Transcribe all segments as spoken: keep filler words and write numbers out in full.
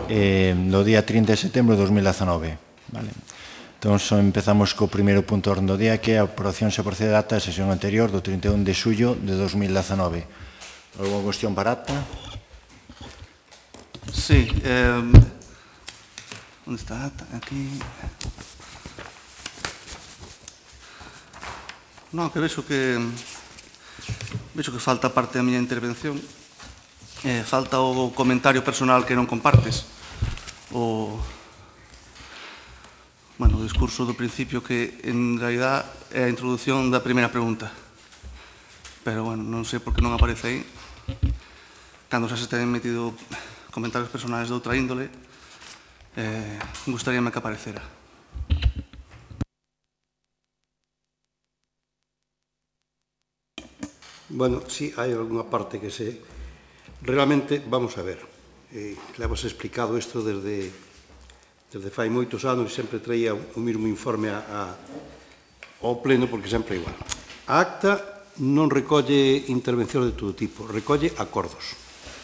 eh, do día trinta de setembro de dos mil dezanove. Vale. Entón, empezamos co primeiro punto do orden do día, que é a aprobación se procede a acta da sesión anterior do trinta e un de xullo de dos mil dezanove. Alguna cuestión para acta? Sí. Eh, onde está a acta? Aquí. Non, que vexo que vexo que falta parte da miña intervención. Eh, falta o comentario personal que non compartes. O, bueno, o discurso do principio que, en realidad, é a introducción da primeira pregunta. Pero, bueno, non sei por que non aparece aí. Cando xa se ten metido comentarios personales de outra índole, eh, gustaríame que aparecera. Bueno, sí, hai alguna parte que se... Realmente, vamos a ver, eh, le hemos explicado isto desde, desde fai moitos anos e sempre traía o mesmo informe a, a, ao pleno porque sempre é igual. A acta non recolle intervencións de todo tipo, recolle acordos.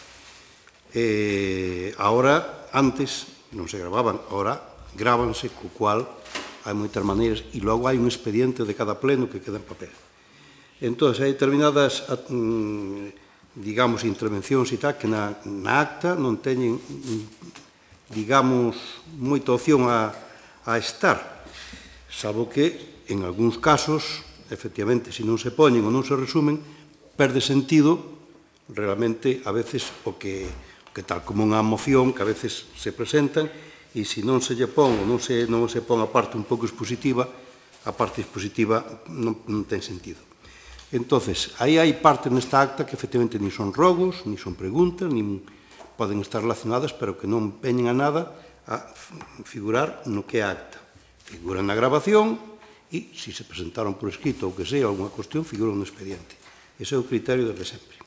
Eh, ahora, antes, non se gravaban, ahora grábanse, co cual hai moitas maneiras e logo hai un expediente de cada pleno que queda en papel. Entón, hai determinadas, digamos, intervencións e tal, que na, na acta non teñen, digamos, moita opción a, a estar, salvo que, en algúns casos, efectivamente, se non se poñen ou non se resumen, perde sentido, realmente, a veces, o que, que tal como unha moción, que a veces se presentan, e se non se lle pon ou non se, non se pon a parte un pouco expositiva, a parte expositiva non, non ten sentido. Entonces, aí hai partes nesta acta que efectivamente ni son rogos, ni son preguntas, ni poden estar relacionadas, pero que non veñen a nada a figurar no que é a acta. Figuran na grabación e, se se presentaron por escrito ou que sea alguna cuestión, figuran no expediente. Ese é o criterio desde sempre.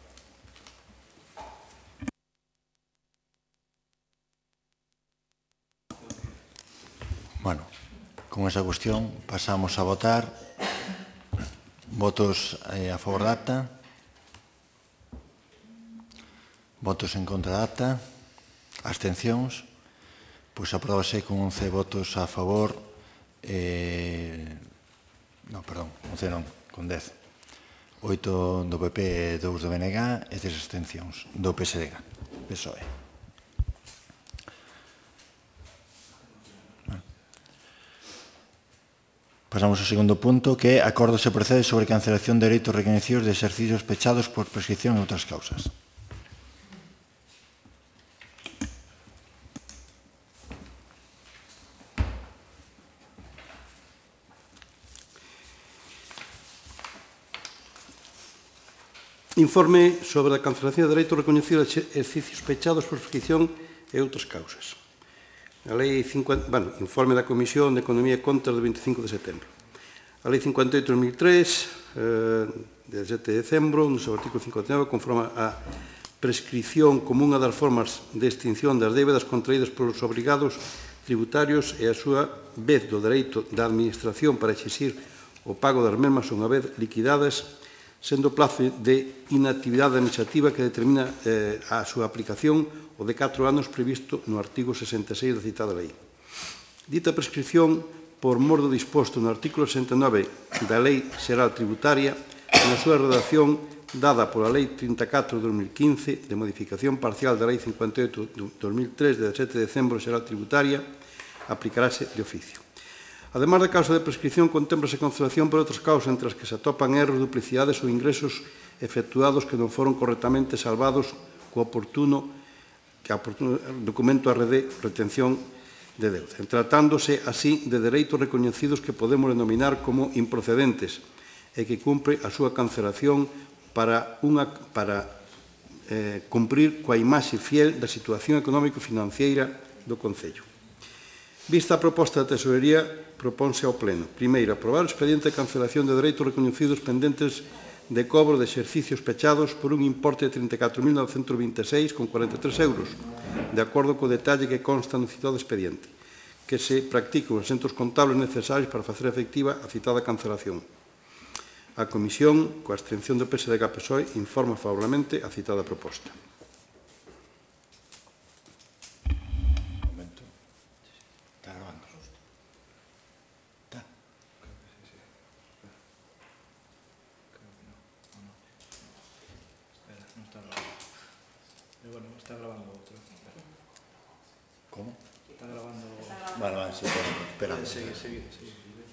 Bueno, con esa cuestión pasamos a votar. Votos eh, a favor da acta. Votos en contra da acta. Abstencións. Pois apróbase con once votos a favor. Eh, non, perdón, once non, con dez. oito do P P e dous do B N G e dez abstencións do P S D G, P S O E. Pasamos ao segundo punto, que é acordo se procede sobre cancelación de dereitos recoñecidos de exercicios pechados por prescripción e outras causas. Informe sobre a cancelación de dereitos recoñecidos de exercicios pechados por prescripción e outras causas. A lei cincuenta, bueno, informe da Comisión de Economía e Contas do veinticinco de setembro. A lei cincuenta e oito de dos mil tres, eh, de sete de decembro, no seu artículo cincuenta e nove, conforma a prescripción como unha das formas de extinción das débedas contraídas polos obrigados tributarios e a súa vez do dereito da Administración para exixir o pago das mesmas unha vez liquidadas, sendo o plazo de inactividade administrativa que determina eh, a súa aplicación o de catro anos previsto no artigo sesenta e seis da citada lei. Dita prescripción, por mor do disposto no artículo sesenta e nove da Lei Xeral Tributaria, na súa redacción dada pola Lei trinta e catro de dos mil quince de modificación parcial da Lei cincuenta e oito de dos mil tres de dezasete de decembro Xeral Tributaria, aplicarase de oficio. Ademais da causa de prescripción, contémplase cancelación por outras causas entre as que se atopan erros, duplicidades ou ingresos efectuados que non foron correctamente salvados co oportuno, que a oportuno documento R D, retención de deuda, tratándose así de dereitos recoñecidos que podemos denominar como improcedentes e que cumpre a súa cancelación para, unha, para eh, cumprir coa imaxe fiel da situación económico-financiera do Concello. Vista a proposta da Tesorería, propónse ao Pleno. Primeiro, aprobar o expediente de cancelación de dereitos recoñecidos pendentes de cobro de exercicios pechados por un importe de trinta e catro mil novecentos vinte e seis con cuarenta e tres euros, de acordo co detalle que consta no citado expediente, que se practiquen os exentos contables necesarios para facer efectiva a citada cancelación. A Comisión, coa abstención do P S D G e P S O E, informa favorablemente a citada proposta. Está grabando outro. Como? Está grabando... Vale, vale, sí, espera. Sigue, sigue, sigue.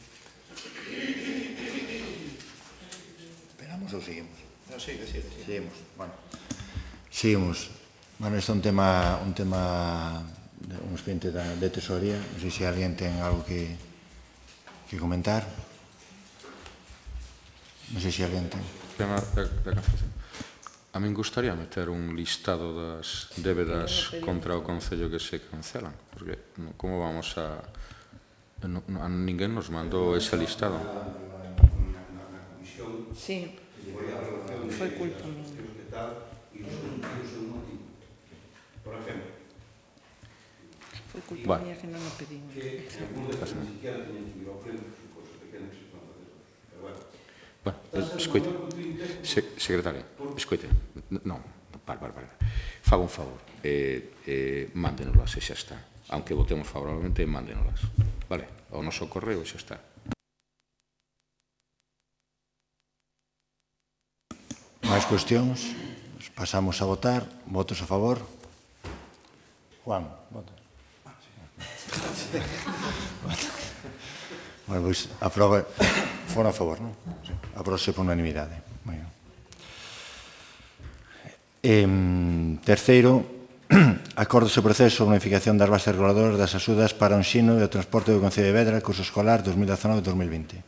¿Esperamos ou seguimos? No, sigue, sigue, sigue. Seguimos, bueno. Seguimos. Bueno, este é un tema, un tema, un expediente de tesorería. Non sei se alguén ten algo que, que comentar. Non sei se alguén ten. Tema da, da cancelación. A min gustaría meter un listado das débedas contra o Concello que se cancelan, porque como vamos a... No, no, a ninguén nos mandou ese listado. Sí, foi culpa minha. Foi culpa Vale. minha que non o pedimos. Bueno, escoite, se, secretaria, escoite, non, para, para, para. Faga un favor, eh, eh, mándenolas e xa está. Aunque votemos favorablemente, mándenolas. Vale, o noso correo xa está. Máis cuestións? Pasamos a votar. Votos a favor? Juan, vota. Bueno, pois, aproba, foron a favor, non? Sí. Aprobase por unanimidade. Moi ben. Eh, terceiro, acordo sobre proceso sobre unificación das bases reguladoras das axudas para o ensino e o transporte do Concello de Vedra, curso escolar dos mil dezanove dos mil vinte.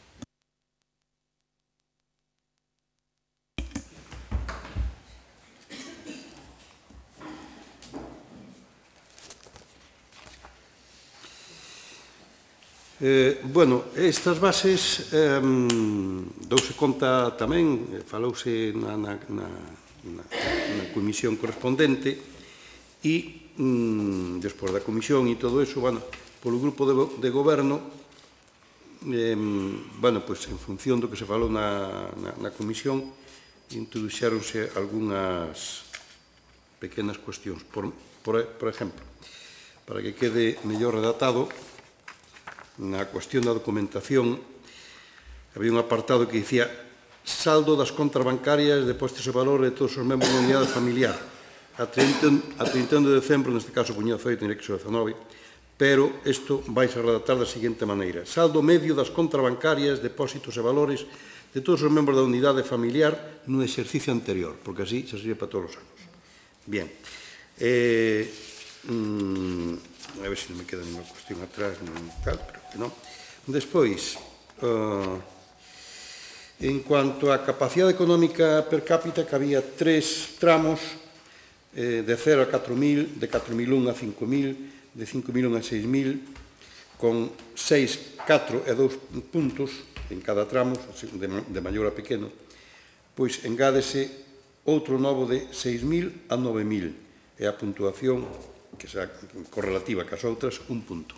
Eh, bueno, estas bases eh, douse conta tamén, falouse na, na, na, na, na comisión correspondente e mm, despois da comisión e todo eso, bueno, polo grupo de, de goberno, eh, bueno, pues en función do que se falou na, na, na comisión, introduxeronse algunhas pequenas cuestións. Por, por, por exemplo, para que quede mellor redactado, na cuestión da documentación había un apartado que dicía saldo das contas bancarias, depósitos e valor de todos os membros da unidade familiar a trinta e un de decembro, neste caso puñado feito, en X dezanove, pero isto vai a redactar da seguinte maneira: saldo medio das contas bancarias, depósitos e valores de todos os membros da unidade familiar no exercicio anterior, porque así se sirve para todos os anos. Bien. Eh, mmm, a ver se non me queda ninguna cuestión atrás, non tal, pero que non. Despois, uh, en cuanto á capacidade económica per cápita, que había tres tramos, eh, de cero a catro mil, de catro mil un a cinco mil, de cinco mil un a seis mil, con seis, catro e dous puntos en cada tramo, de, de maior a pequeno, pois engádese outro novo de seis mil a nove mil, e a puntuación que sea correlativa cas outras, un punto.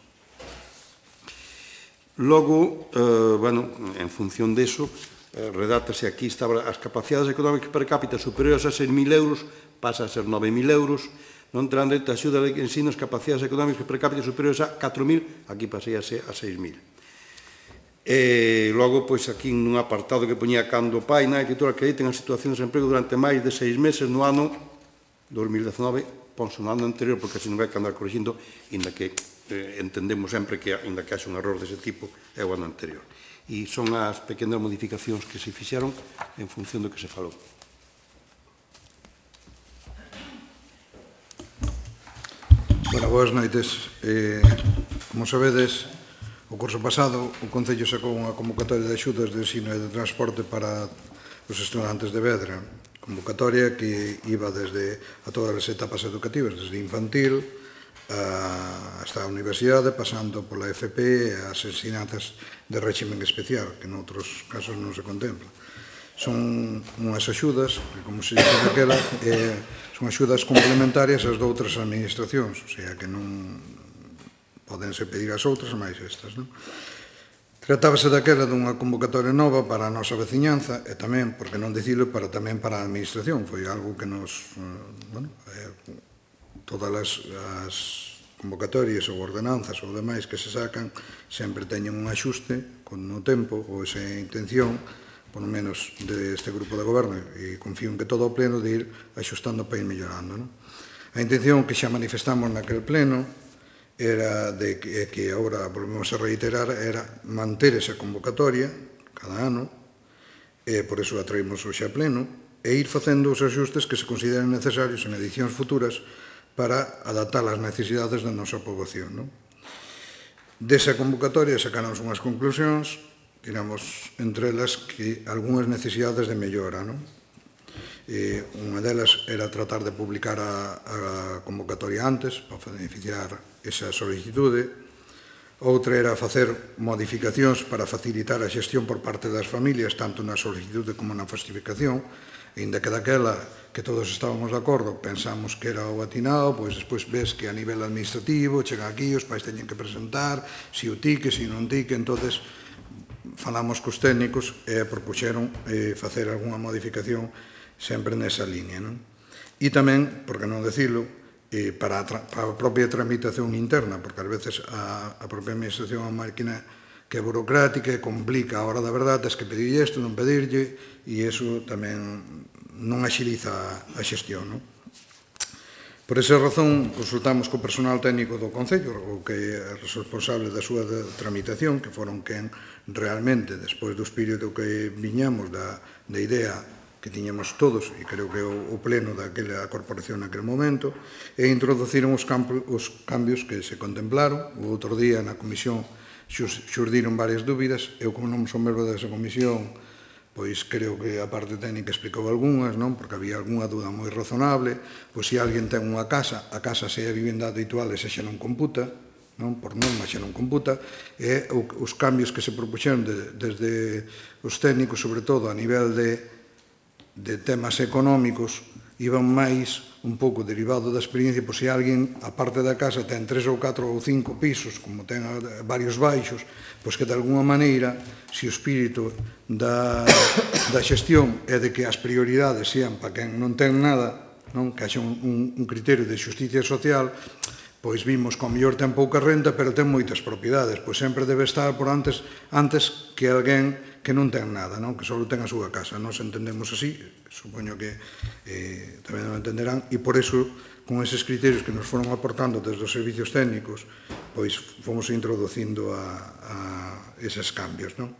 Logo, eh, bueno, en función deso, eh, redátase aquí, estaba as capacidades económicas per cápita superiores a seis mil euros, pasa a ser nove mil euros, non terán dereito a axuda de ensino as capacidades económicas per cápita superiores a catro mil, aquí pasei a ser a seis mil. E logo, pois, aquí nun apartado que poñía cando o pai na titular acrediten as situacións de emprego durante máis de seis meses no ano dos mil dezanove, ponse no ano anterior, porque así non vai que andar corrigindo, inda que eh, entendemos sempre que, inda que haxe un error dese tipo, é o ano anterior. E son as pequenas modificacións que se fixeron en función do que se falou. Bueno, boas noites. Eh, como sabedes, o curso pasado o Concello sacou unha convocatoria de axudas de ensino e de transporte para os estudantes de Vedra. Convocatoria que iba desde a todas as etapas educativas, desde infantil hasta a universidade, pasando pola F P e as ensinanzas de régimen especial, que noutros casos non se contempla. Son unhas axudas, que como se dice daquela, eh, son axudas complementarias ás doutras administracións, o sea que non podense pedir as outras máis estas, non? Tratábase daquela dunha convocatoria nova para a nosa veciñanza e tamén, porque non dicilo, para tamén para a administración. Foi algo que nos, bueno, eh, todas as, as convocatorias ou ordenanzas ou demais que se sacan sempre teñen un axuste con o tempo ou esa intención, por lo menos deste grupo de goberno, e confío en que todo o pleno de ir axustando para ir mellorando, non? A intención que xa manifestamos naquel pleno era de que, que agora volvemos a reiterar, era manter esa convocatoria cada ano, e por iso a traímos hoxe a pleno, e ir facendo os axustes que se consideren necesarios en edicións futuras para adaptar as necesidades da nosa poboación. Non? Desa convocatoria sacamos unhas conclusións, digamos, entre elas que algunhas necesidades de mellora. Non? E unha delas era tratar de publicar a, a convocatoria antes para beneficiar esa solicitude. Outra era facer modificacións para facilitar a xestión por parte das familias, tanto na solicitude como na falsificación, ainda que daquela que todos estábamos de acordo, pensamos que era o atinado, pois despois ves que a nivel administrativo chega aquí, os pais teñen que presentar, si o tique, si non tique, entonces falamos cos técnicos e propuxeron eh, facer algunha modificación sempre nesa línea. Non? E tamén, por que non decirlo, eh, para, a para a propia tramitación interna, porque ás veces a, a propia administración é unha máquina que é burocrática e complica a hora da verdade, tens que pedirlle isto, non pedirlle, e iso tamén non axiliza a xestión. Non? Por esa razón, consultamos co personal técnico do Concello, o que é responsable da súa tramitación, que foron quen realmente, despois do espírito que viñamos da, da idea que tiñamos todos, e creo que o, o pleno daquela corporación naquele momento, e introduciron os, campo, os cambios que se contemplaron. O outro día na comisión xurdiron varias dúbidas. Eu, como non son membro desa comisión, pois creo que a parte técnica explicou algunhas, non? Porque había algunha dúda moi razonable. Pois se alguén ten unha casa, a casa se é a vivenda habitual, esa xa non computa, non? Por norma xa non computa, e os cambios que se propuxeron de, desde os técnicos, sobre todo a nivel de de temas económicos, iban máis un pouco derivado da experiencia, pois se alguén, a parte da casa, ten tres ou catro ou cinco pisos, como ten varios baixos, pois que de alguna maneira, se o espírito da, da xestión é de que as prioridades sean para quen non ten nada, non? Que haxa un, un, un criterio de xusticia social, pois vimos que ao mellor ten pouca renta, pero ten moitas propiedades, pois sempre debe estar por antes, antes que alguén que non ten nada, non? Que só ten a súa casa. Nos entendemos así, supoño que eh, tamén non entenderán, e por iso, con eses criterios que nos foron aportando desde os servicios técnicos, pois fomos introducindo a, a eses cambios, non?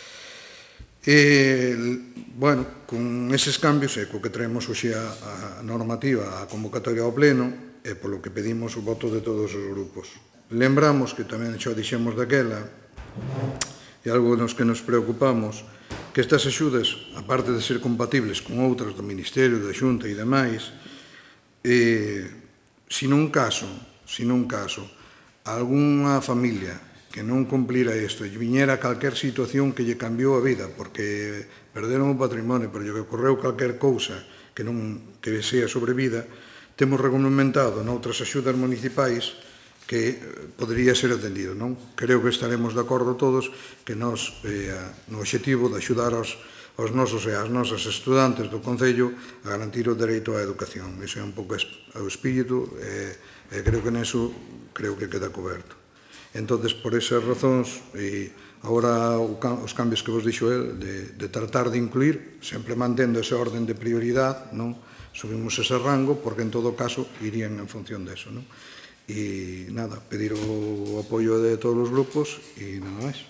E, bueno, con eses cambios, e co que traemos hoxe a, a normativa, a convocatoria ao pleno, e polo que pedimos o voto de todos os grupos. Lembramos que tamén xa dixemos daquela, e algo nos que nos preocupamos, que estas axudas, aparte de ser compatibles con outras do Ministerio, da Xunta e demais, eh, se nun caso, se nun caso, algunha familia que non cumplira isto e viñera calquer situación que lle cambiou a vida, porque perderon o patrimonio, pero lle ocorreu calquer cousa que non que sea sobrevida, temos regulamentado noutras axudas municipais que podería ser atendido, non? Creo que estaremos de acordo todos que nos, eh, no objetivo de axudar aos, aos nosos e as nosas estudantes do Concello a garantir o dereito á educación. Iso é un pouco o espírito e, e creo que neso creo que queda coberto. Entón, por esas razóns, e agora os cambios que vos dixo el, de, de tratar de incluir, sempre mantendo ese orden de prioridade, non? Subimos ese rango, porque en todo caso irían en función deso, non? E nada, pedir o apoio de todos os grupos e nada máis.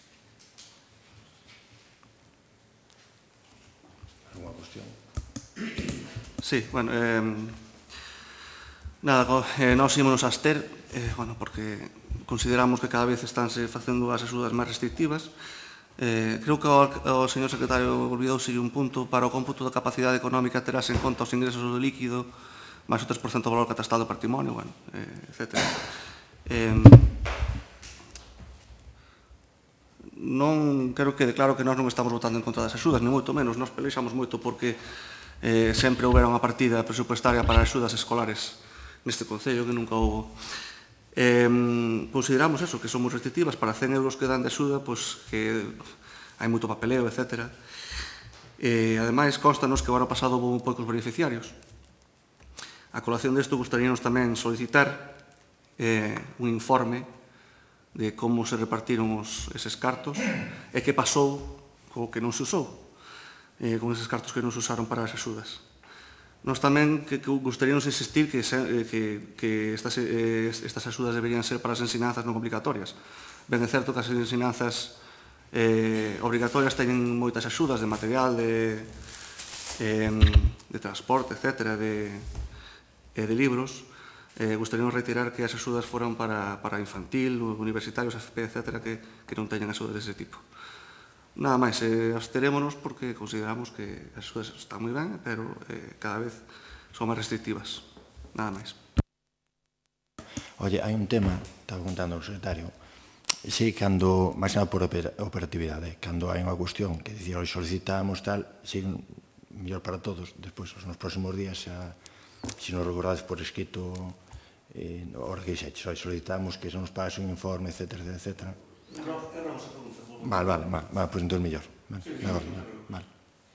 Alguna cuestión? Sí, bueno, eh, nada, eh, nós ímonos a abster, eh, bueno, porque consideramos que cada vez estánse facendo as axudas máis restrictivas. Eh, creo que o, o señor secretario olvidouse un punto: para o cómputo da capacidade económica terás en conta os ingresos do líquido máis o tres por cento do valor catastral do patrimonio, bueno, eh, etcétera. Eh, non quero que quede claro que nós non estamos votando en contra das axudas, ni moito menos. Nós pelexamos moito porque eh, sempre houbera unha partida presupuestaria para axudas escolares neste Concello, que nunca houbo. Eh, consideramos eso, que son moi restrictivas. Para cen euros que dan de axuda, pois que hai moito papeleo, etcétera. E, ademais, constanos que o ano pasado houve poucos beneficiarios. A colación desto, gustaríanos tamén solicitar eh, un informe de como se repartiron os, eses cartos e que pasou co que non se usou, eh, con eses cartos que non se usaron para as axudas. Nós tamén que, que gustaríamos insistir que, se, que, que estas, eh, estas axudas deberían ser para as ensinanzas non obligatorias. Ben é certo que as ensinanzas eh, obrigatorias teñen moitas axudas de material, de, eh, de transporte, etcétera, de, eh, de libros. Eh, gustaríamos reiterar que as axudas foran para, para infantil, universitarios, F P, etcétera, que, que non teñan axudas dese tipo. Nada máis, eh, absterémonos porque consideramos que as axudas están moi ben, pero eh, cada vez son máis restrictivas. Nada máis. Oye, hai un tema, estaba contando o secretario, sí, cando, máis nada por operatividade, cando hai unha cuestión que dicir, hoy solicitamos tal, sí, mellor para todos, despois, nos próximos días, xa, se nos recordades por escrito, eh, ora que dixeches, hoy solicitamos que se nos pase un informe, etcétera, etcétera. Vale, vale, vale, vale, pois entón mellor. Vale.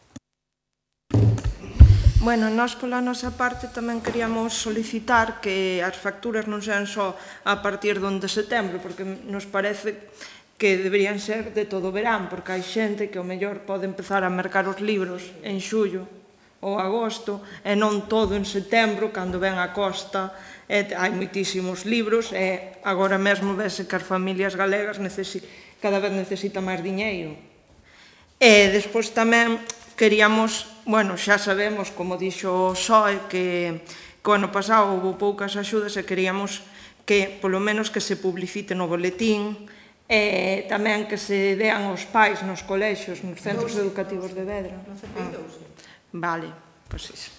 Bueno, nós pola nosa parte tamén queríamos solicitar que as facturas non sean só a partir do un de setembro, porque nos parece que deberían ser de todo o verán, porque hai xente que ao mellor pode empezar a mercar os libros en xullo ou agosto, e non todo en setembro, cando ven a costa, e hai moitísimos libros, e agora mesmo vese que as familias galegas necesitan cada vez necesita máis diñeiro. E despois tamén queríamos, bueno, xa sabemos, como dixo o X O E, que, que o ano pasado houve poucas axudas e queríamos que, polo menos, que se publicite no boletín e tamén que se dean aos pais nos colexios, nos centros educativos de Vedra. Ah, vale, pois iso.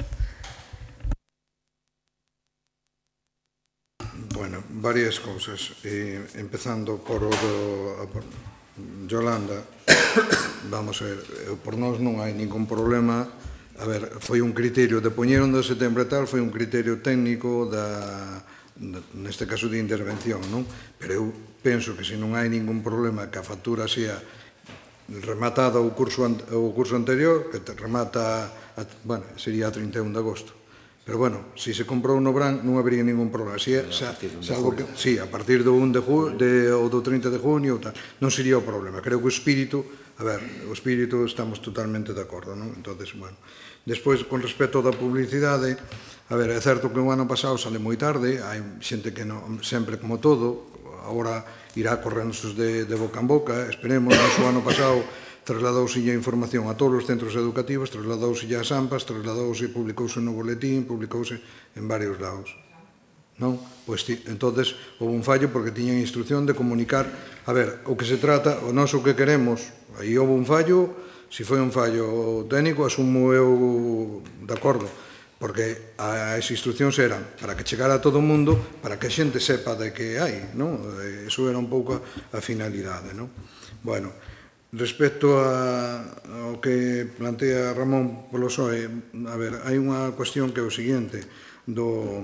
Bueno, varias cousas. Eh, empezando por o do a, por Yolanda, vamos a ver, por nós non hai ningún problema. A ver, foi un criterio de poñeron de setembro e tal, foi un criterio técnico da, da neste caso de intervención, non? Pero eu penso que se non hai ningún problema que a factura sea rematada o curso, o curso anterior, que te remata, a, bueno, sería a trinta e un de agosto. Pero, bueno, se se comprou no Bran non habería ningún problema. Si é, xa, xa algo que, sí, a partir do un de junio, de, ou do trinta de junio, tal, non sería o problema. Creo que o espírito, a ver, o espírito estamos totalmente de acordo, non? Entonces, bueno. Despois, con respecto da publicidade, a ver, é certo que o ano pasado sale moi tarde, hai xente que non, sempre como todo, agora irá correndo de, de boca en boca, esperemos, o ano pasado trasladouse a información a todos os centros educativos, trasladouse ás AMPAs, trasladouse, publicouse no boletín, publicouse en varios lados. Non? Pois, entonces, houve un fallo porque tiñan instrucción de comunicar, a ver, o que se trata, o noso que queremos, aí houve un fallo, se foi un fallo técnico, asumo eu de acordo, porque as instruccións eran para que chegara a todo o mundo, para que a xente sepa de que hai, non? Eso era un pouco a finalidade, non? Bueno, respecto a, ao que plantea Ramón polo X O E, a ver, hai unha cuestión que é o seguinte, do,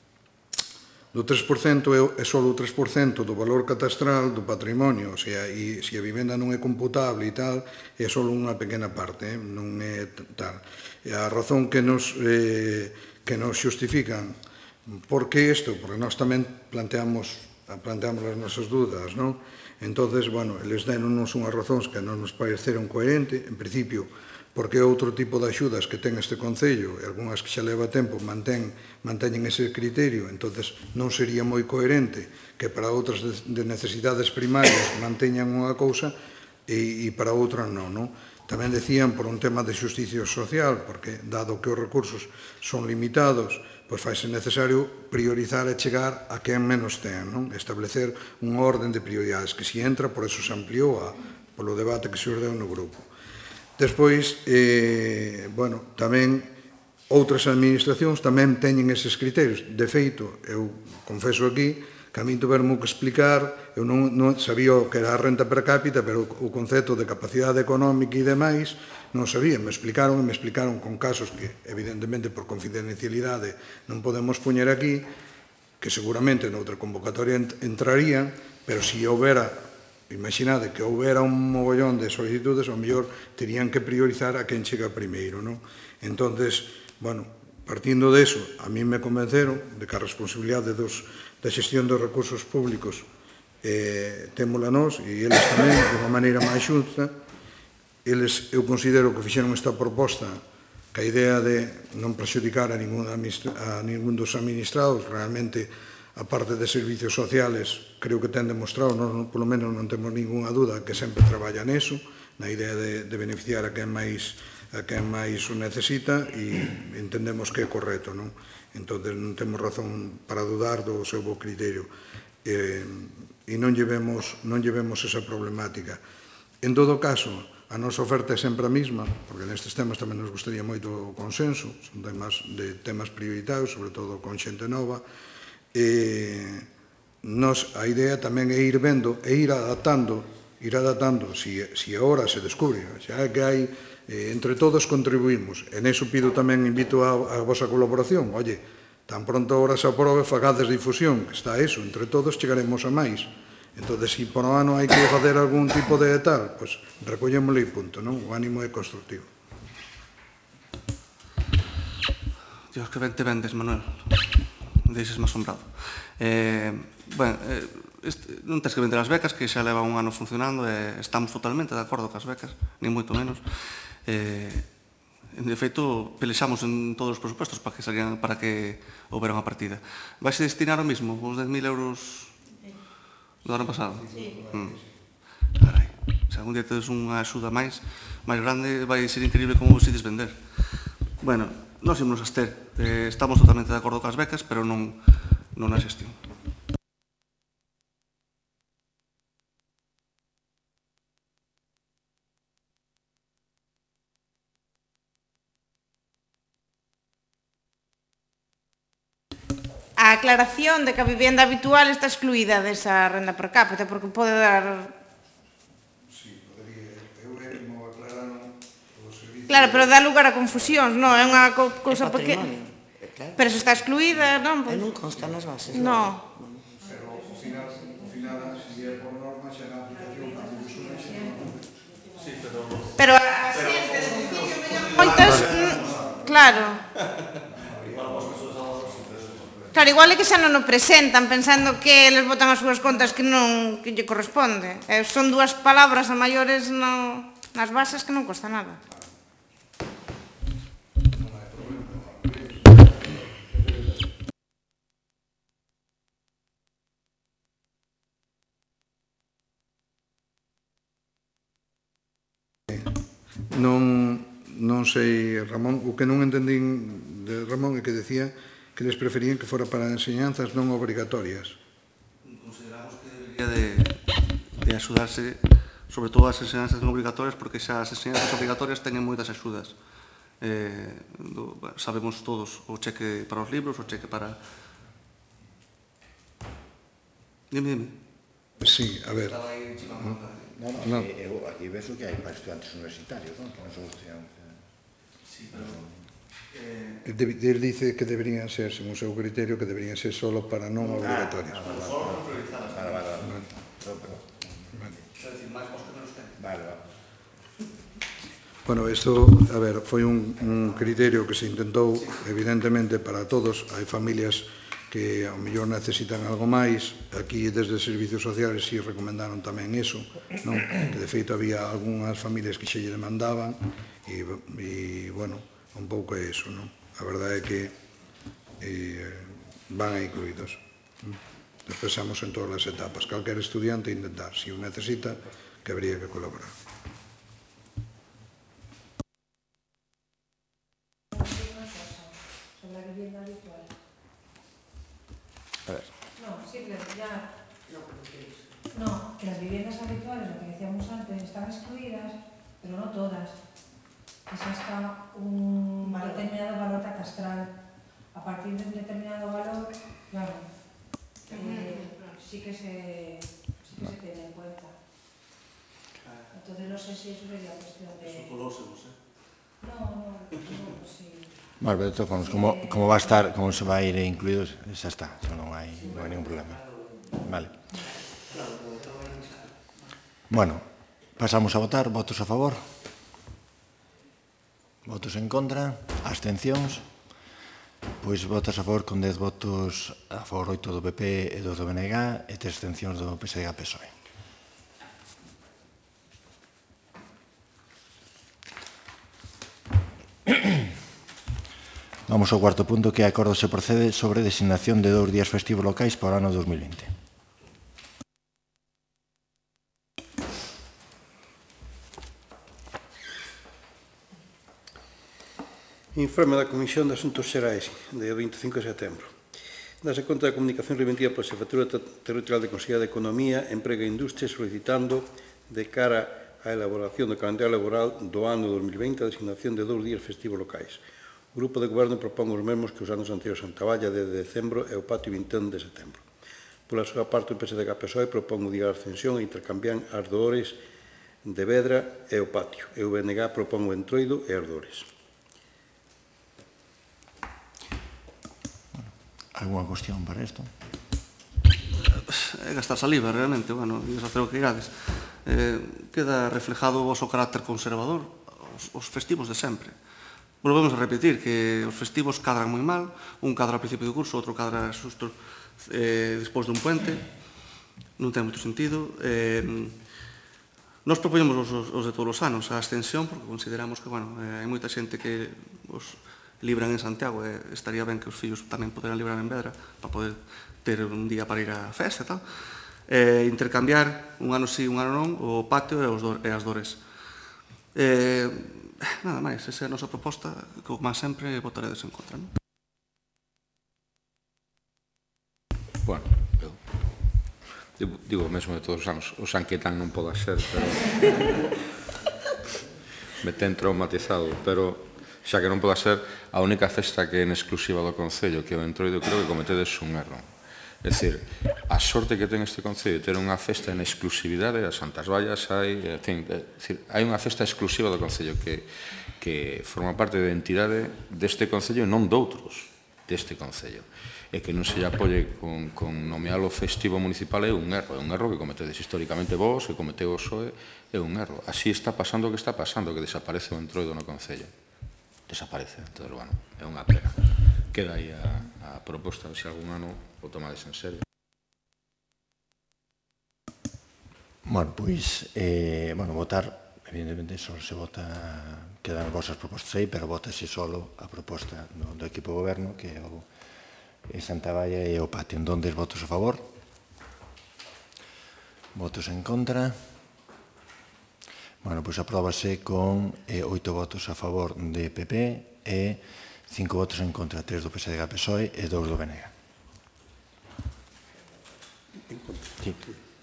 do tres por cento é só o tres por cento do valor catastral do patrimonio, o sea, e se a vivenda non é computable e tal, é só unha pequena parte, eh, non é tal. E a razón que nos, eh, que nos xustifican por que isto, porque nós tamén planteamos, planteamos as nosas dúdas, non? Entonces, bueno, eles denos unhas razóns que non nos pareceron coherente, en principio, porque outro tipo de axudas que ten este Concello, e algunhas que xa leva tempo, mantén, manteñen ese criterio, entonces non sería moi coherente que para outras de necesidades primarias manteñan unha cousa e, e para outra non, non? Tamén decían por un tema de xusticia social, porque dado que os recursos son limitados, pois faise necesario priorizar e chegar a quen menos ten, non? Establecer unha orden de prioridades que si entra, por eso se ampliou a, polo debate que se ordeu no grupo. Despois, eh, bueno, tamén outras administracións tamén teñen eses criterios. De feito, eu confeso aquí que a mí tuvermo que explicar, eu non, non sabía o que era a renta per cápita, pero o concepto de capacidade económica e demais non sabía, me explicaron e me explicaron con casos que, evidentemente, por confidencialidade non podemos poñer aquí, que seguramente noutra convocatoria entrarían, pero se houbera, imaginade que houbera un mogollón de solicitudes, ao mellor terían que priorizar a quen chega primeiro, non? Entonces, bueno, partindo de eso, a mí me convenceron de que a responsabilidade dos, da xestión dos recursos públicos eh, témola nós, e eles tamén, de unha maneira máis xusta. Eles, eu considero que fixeron esta proposta que a idea de non prexudicar a ningún, a ningún dos administrados, realmente, a parte de servicios sociales, creo que ten demostrado, non, polo menos non temos ninguna dúda, que sempre traballa neso, na idea de, de beneficiar a quen máis a quen máis o necesita, e entendemos que é correcto, non? Entón, non temos razón para dudar do seu bo criterio. E, e non llevemos, non llevemos esa problemática. En todo caso, a nosa oferta é sempre a mesma, porque nestes temas tamén nos gustaría moito o consenso, son temas de temas prioritarios, sobre todo con xente nova, e nos, a idea tamén é ir vendo e ir adaptando, ir adaptando, si, si agora se descubre, xa que hai, eh, entre todos contribuímos, en eso pido tamén, invito a, a vosa colaboración, oye, tan pronto agora se aprobe, fagades difusión, que está eso, entre todos chegaremos a máis. Entón, se por o ano hai que facer algún tipo de tal, pois recollémoslo e punto, non? O ánimo é constructivo. Dios, que ben te vendes, Manuel. Deixes me asombrado. Eh, ben, eh, este, non tens que vender as becas, que xa leva un ano funcionando, e estamos totalmente de acordo cas becas, nin moito menos. Eh, de feito, pelexamos en todos os presupuestos para que salían, para que houbera unha partida. Vais a destinar o mismo, uns dez mil euros do ano pasado? Sí. Mm. Carai, se algún día tedes unha axuda máis, máis grande, vai ser increíble como vos ides vender. Bueno, nós ímonos a abster. Eh, estamos totalmente de acordo cas becas, pero non, non na xestión. A aclaración de que a vivienda habitual está excluída desa renda per cápita, porque pode dar... Sí, podería, eu é como aclararon os servicios... Claro, pero dá lugar a confusións, non? É unha cousa pequena. Pero se está excluída, non? E non consta nas bases, non? Pero, ao final, ao final, se é por norma, xa na aplicación, cando vos unen, xa non... Sí, pero... Pero a xente, de principio, moitas... Claro. Claro, igual é que xa non o presentan pensando que eles botan as súas contas que non que lle corresponde. Eh, son dúas palabras a maiores no, nas bases que non costa nada. Non, non sei, Ramón, o que non entendín de Ramón é que decía que les preferían que fora para enseñanzas non obrigatorias. Consideramos que debería de, de axudarse, sobre todo as enseñanzas non obrigatorias, porque xa as enseñanzas obrigatorias teñen moitas axudas. Eh, do, sabemos todos o cheque para os libros, o cheque para... Dime, dime. Sí, a ver. Estaba aí chivando. No, no, no. Eu aquí vezo que hai para estudantes universitarios, non? Que non son estudantes... Sí, pero... Él dice que deberían ser, según seu criterio, que deberían ser solo para non obligatorias. Solo non priorizadas. Vale, vale, vale. Quero dicir, máis cos que menos ten. Vale, vale. Bueno, isto, a ver, foi un, un criterio que se intentou, evidentemente, para todos. Hai familias que ao mellor necesitan algo máis. Aquí, desde Servicios Sociales, sí recomendaron tamén eso, non? Que, de feito, había algunhas familias que xe lle demandaban e, e bueno, un pouco é iso, non? A verdade é que eh, van a incluídos. Expresamos en todas as etapas. Calquer estudiante intentar, se o necesita, que habría que colaborar. Sobre la vivienda habitual. A ver. No, sí, pero ya... No, que las viviendas habituales, lo que decíamos antes, están excluidas, pero no todas. Es hasta un determinado valor catastral. A partir de un determinado valor, claro, eh, sí que se, sí que se tiene en cuenta. Entonces no sé si eso sería cuestión de... Eso colósemos, eh? No, no, no, pues sí. Bueno, pero de todas formas, como, como va a estar, como se va a ir incluídos, xa está, xa non hai, non hai ningún problema. Vale. Bueno, pasamos a votar. Votos a favor? Votos en contra? Abstencións? Pois votas a favor con dez votos a favor, oito do P P e dos do B N G e tres abstencións do P S D e P S O E. Vamos ao cuarto punto, que é acordo se procede sobre designación de dous días festivos locais para o ano dos mil vinte. Informe da Comisión de Asuntos Xerais de vinte e cinco de setembro. Dase conta da comunicación remitida pola Xefatura Territorial de Consellería de Economía, Emprego e Industria solicitando de cara á elaboración do calendario laboral do ano dos mil vinte a designación de dous días festivos locais. O Grupo de Goberno propón os mesmos que os anos anteriores en Taballa de decembro e o Patio vinte e un de setembro. Pola súa parte, o P S D G P S O E propón o día da Ascensión e intercambian as Dores de Vedra e o Patio. E o B N G propón o Entroido e as Dores. Alguna cuestión para isto? É gastar saliva, realmente, bueno, e facer o que irades. Eh, queda reflejado o vosso carácter conservador, os, os festivos de sempre. Volvemos a repetir que os festivos cadran moi mal, un cadra ao principio do curso, outro cadra xusto eh, despois dun puente, non ten moito sentido. Eh, nos propoñemos os, os de todos os anos a ascensión, porque consideramos que, bueno, eh, hai moita xente que os libran en Santiago, e estaría ben que os fillos tamén poderan librar en Vedra para poder ter un día para ir á festa e tal. Eh, intercambiar un ano sí, un ano non, o Patio e, os do, e as Dores. Eh, nada máis, esa é a nosa proposta, que como sempre votaredes en contra, non? Bueno, eu digo, digo mesmo de todos os anos, o Sanquetán non poda ser, pero me ten traumatizado, pero xa que non poda ser a única festa que é en exclusiva do Concello, que é o Entroido, creo que cometedes un erro. É dicir, a sorte que ten este Concello de ter unha festa en exclusividade, as Santas Vallas hai, en fin, é dicir, hai unha festa exclusiva do Concello que, que forma parte da entidade deste Concello e non doutros deste Concello. E que non se lle apoie con, con nomealo festivo municipal é un erro, é un erro que cometedes históricamente vos, que cometeu o P S O E, é un erro. Así está pasando o que está pasando, que desaparece o Entroido no Concello. Desaparece, entón, bueno, é unha pena. Queda aí a, a proposta, se algún ano o tomades en serio. Bueno, pois, eh, bueno, votar, evidentemente, só se vota, quedan vosas propostas aí, pero votase solo a proposta do, do equipo de goberno, que é o é Santa Valla e o Patio. Entón, votos a favor? Votos en contra? Bueno, pois apróbase con eh, oito votos a favor de P P e cinco votos en contra, tres do P S D G P S O E e dous do B N G. Sí.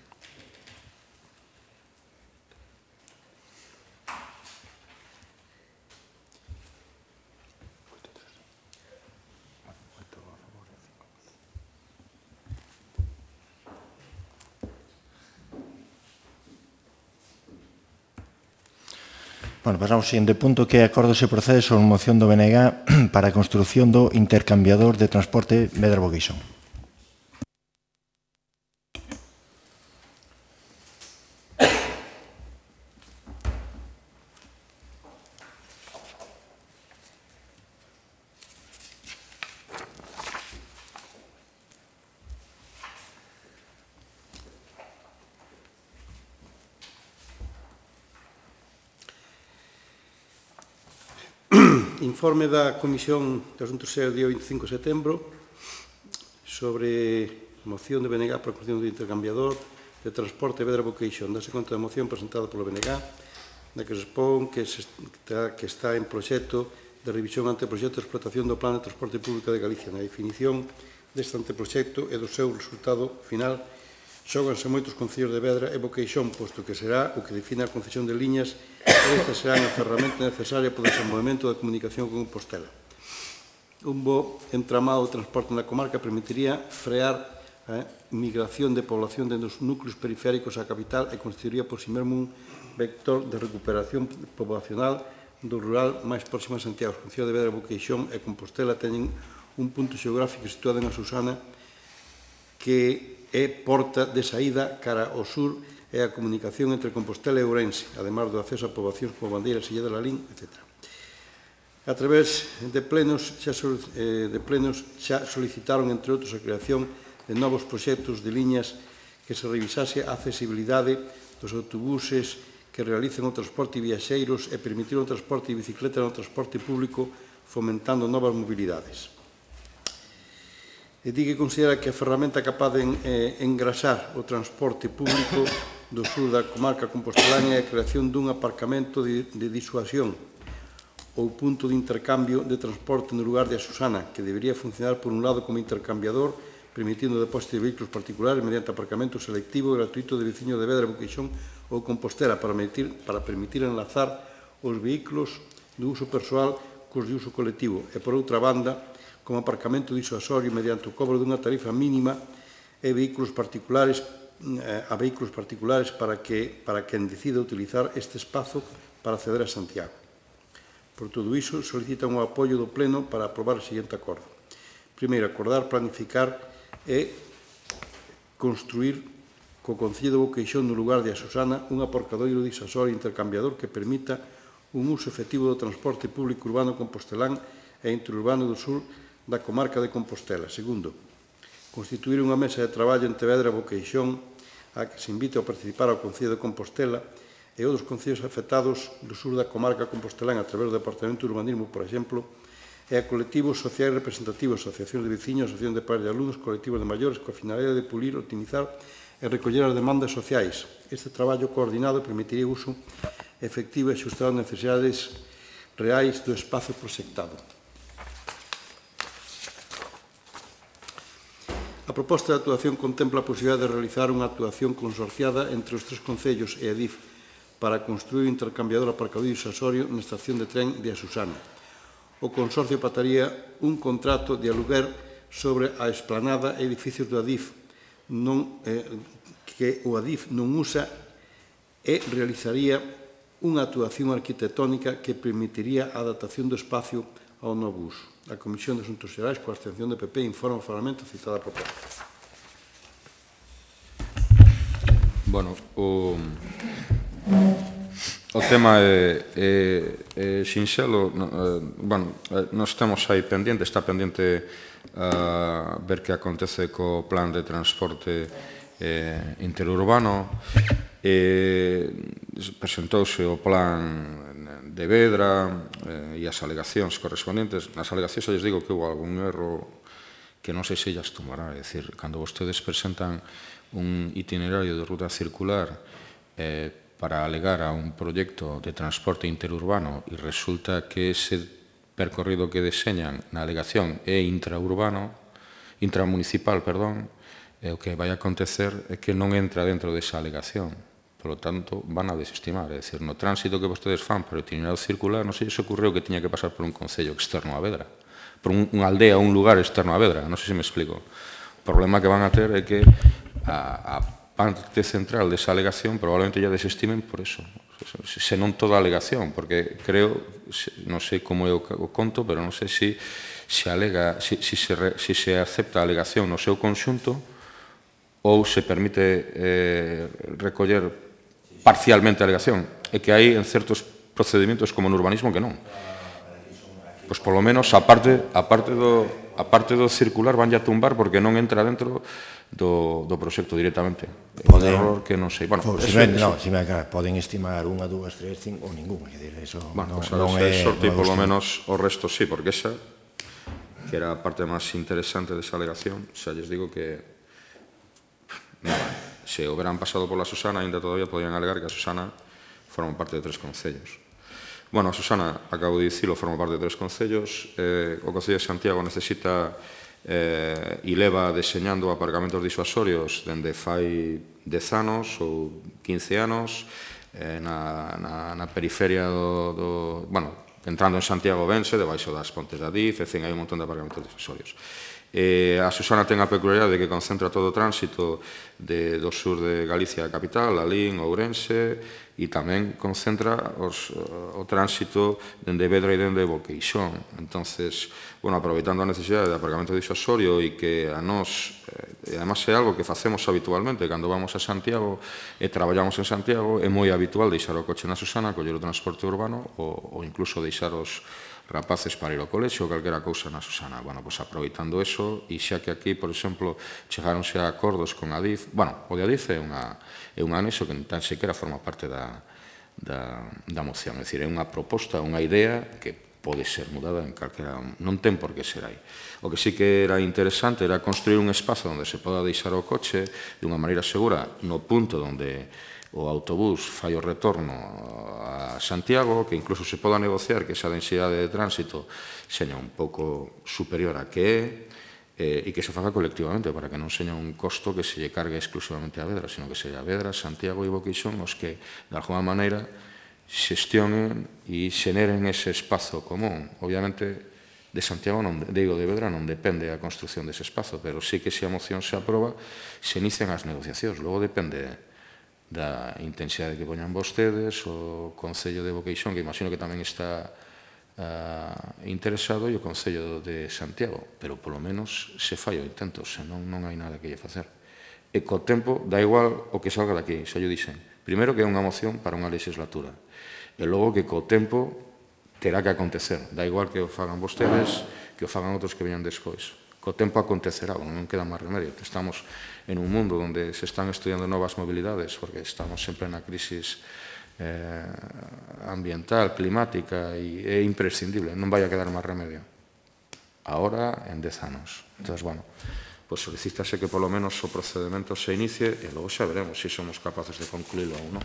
Bueno, pasamos ao seguinte punto, que é acordo se procede sobre moción do B N G para a construción do intercambiador de transporte Vedra-Boqueixón. Informe da Comisión de Asuntos Xerais do día vinte e cinco de setembro sobre moción de B N G para a construción do intercambiador de transporte Vedra-Boqueixón. Dase conta da moción presentada polo B N G, na que se expón que, se está, que está en proxecto de revisión ante o proxecto de explotación do Plan de Transporte Público de Galicia. Na definición deste anteproxecto e do seu resultado final xóganse moitos concellos de Vedra e Boqueixón, posto que será o que define a concesión de liñas e esta será a ferramenta necesaria para o desenvolvemento da comunicación con Compostela. Un bo entramado de transporte na comarca permitiría frear a migración de población dentro dos núcleos periféricos á capital e constituiría por si mesmo un vector de recuperación poblacional do rural máis próximo a Santiago. Os concellos de Vedra, Boqueixón e Compostela teñen un punto xeográfico situado en a Susana que é porta de saída cara ao sur e a comunicación entre Compostela e Ourense, ademais do acceso a poboacións como Bandeiras, Illa de Lalín, etcétera. A través de plenos xa, de plenos xa solicitaron, entre outros, a creación de novos proxectos de liñas que se revisase a accesibilidade dos autobuses que realicen o transporte de viaxeiros e permitir o transporte de bicicleta no transporte público fomentando novas mobilidades. E di que considera que a ferramenta capaz de engrasar o transporte público do sur da comarca compostelana é a creación dun aparcamento de disuasión ou punto de intercambio de transporte no lugar de a Susana, que debería funcionar por un lado como intercambiador, permitindo o depósito de vehículos particulares mediante aparcamento selectivo e gratuito de veciños de Vedra, Boqueixón ou Compostela para permitir, para permitir enlazar os vehículos de uso persoal cos de uso colectivo e, por outra banda, como aparcamento disuasorio mediante o cobro dunha tarifa mínima e vehículos particulares a vehículos particulares para que para quen decida utilizar este espazo para acceder a Santiago. Por todo iso, solicitan o apoio do Pleno para aprobar o seguinte acordo. Primeiro, acordar, planificar e construir co Concello de Boqueixón no lugar de a Susana un aparcadoiro disuasorio intercambiador que permita un uso efectivo do transporte público urbano compostelán e interurbano do sur da comarca de Compostela. Segundo, constituir unha mesa de traballo entre Vedra e Boqueixón a que se invite a participar ao Concello de Compostela e outros concellos afectados do sur da comarca compostelán a través do Departamento de Urbanismo, por exemplo, e a colectivos sociais representativos, asociacións de veciños, asociacións de pais de alumnos, colectivos de maiores, coa finalidade de pulir, optimizar e recoller as demandas sociais. Este traballo coordinado permitiría o uso efectivo e axustado ás necesidades reais do espazo proxectado. A proposta de actuación contempla a posibilidade de realizar unha actuación consorciada entre os tres concellos e a D I F para construir o intercambiador aparcadoiro disuasorio na estación de tren de A Susana. O consorcio pactaría un contrato de aluguer sobre a esplanada e edificios do A D I F non, eh, que o A D I F non usa e realizaría unha actuación arquitectónica que permitiría a adaptación do espacio ao novo uso. A Comisión de Asuntos Xerais, coa abstención do P P, informa formalmente a citada proposta. Bueno, o, o tema é, é, é sinxelo. Bueno, nós temos aí pendente, está pendente a ver que acontece co plan de transporte eh, interurbano. Eh, presentouse o plan de Vedra eh, e as alegacións correspondentes. Nas alegacións eu lles digo que houve algún erro que non sei se llas tomará. É dicir, cando vostedes presentan un itinerario de ruta circular eh, para alegar a un proxecto de transporte interurbano e resulta que ese percorrido que deseñan na alegación é intraurbano, intramunicipal, perdón, e o que vai acontecer é que non entra dentro desa alegación. Por lo tanto, van a desestimar. É dicir, no tránsito que vostedes fan para o itinerario circular, non sei se ocorreu que tiña que pasar por un concello externo a Vedra, por unha aldea, un lugar externo a Vedra, non sei se me explico. O problema que van a ter é que a, a parte central desa alegación probablemente ya desestimen por eso. Se non toda a alegación, porque creo, non sei como é o conto, pero non sei se se alega, se, se, se, se acepta a alegación no seu conxunto ou se permite eh, recoller parcialmente a alegación. É que hai en certos procedimentos como no urbanismo que non. Pois polo menos a parte, a parte, do, a parte do circular van a tumbar porque non entra dentro do, do proxecto directamente. É un error que non sei. Bueno, si eso, me, eso. No, si me acaba, poden estimar unha, dúas, tres, cinco ou ninguna. Eso bueno, non, pues non é, é... sortir Non polo menos o resto sí, porque esa que era a parte máis interesante desa alegación, xa lles digo que nada, se houberan pasado pola Susana, ainda todavía podían alegar que a Susana forma parte de tres concellos. Bueno, a Susana, acabo de dicilo, forma parte de tres concellos. Eh, o Concello de Santiago necesita eh, e leva deseñando aparcamentos disuasorios dende fai dez anos ou quince anos eh, na, na, na periferia do, do... Bueno, entrando en Santiago Bense, debaixo das pontes da D I F, en fin, hai un montón de aparcamentos disuasorios. Eh, a Susana ten a peculiaridade de que concentra todo o tránsito de, do sur de Galicia a capital, Lalín, Ourense, e tamén concentra os, o tránsito dende Vedra e dende Boqueixón. Entonces, bueno, aproveitando a necesidade de aparcamento disuasorio e que a nós, eh, e además é algo que facemos habitualmente cando vamos a Santiago e traballamos en Santiago, é moi habitual deixar o coche na Susana, coller o transporte urbano ou, ou incluso deixar os rapaces para ir ao colexo ou calquera cousa na Susana. Bueno, pois aproveitando eso, e xa que aquí, por exemplo, chegaronse a acordos con a D I F, bueno, o de a D I F é, unha, é un anexo que tan sequera forma parte da, da, da moción, é dicir, é unha proposta, unha idea que pode ser mudada en calquera... Non ten por que ser aí. O que sí que era interesante era construir un espazo onde se poda deixar o coche dunha maneira segura no punto onde o autobús fai o retorno a Santiago, que incluso se poda negociar que esa densidade de tránsito seña un pouco superior a que é, eh, e que se faga colectivamente para que non seña un costo que se lle cargue exclusivamente a Vedra, sino que se a Vedra, Santiago e Boqueixón os que, de alguma maneira, xestionen e xeneren ese espazo común. Obviamente, de Santiago, non, digo, de Vedra non depende a construcción dese espazo, pero sí que se a moción se aproba, se inician as negociacións. Logo depende da intensidade que poñan vostedes, o Concello de Boqueixón, que imagino que tamén está uh, interesado, e o Concello de Santiago, pero polo menos se fai o intento, senón non hai nada que lle facer. E co tempo, dá igual o que salga daqui, xa lle dixen. Primeiro que é unha moción para unha legislatura, e logo que co tempo terá que acontecer. Dá igual que o fagan vostedes, que o fagan outros que veñan despois. Co tempo acontecerá, non queda máis remedio. Estamos en un mundo onde se están estudiando novas mobilidades, porque estamos sempre na crisis eh, ambiental, climática, e é imprescindible, non vai a quedar máis remedio. Ahora, en dez anos. Entón, bueno, pues solicítase que polo menos o procedimento se inicie e logo xa veremos se somos capaces de concluílo ou non.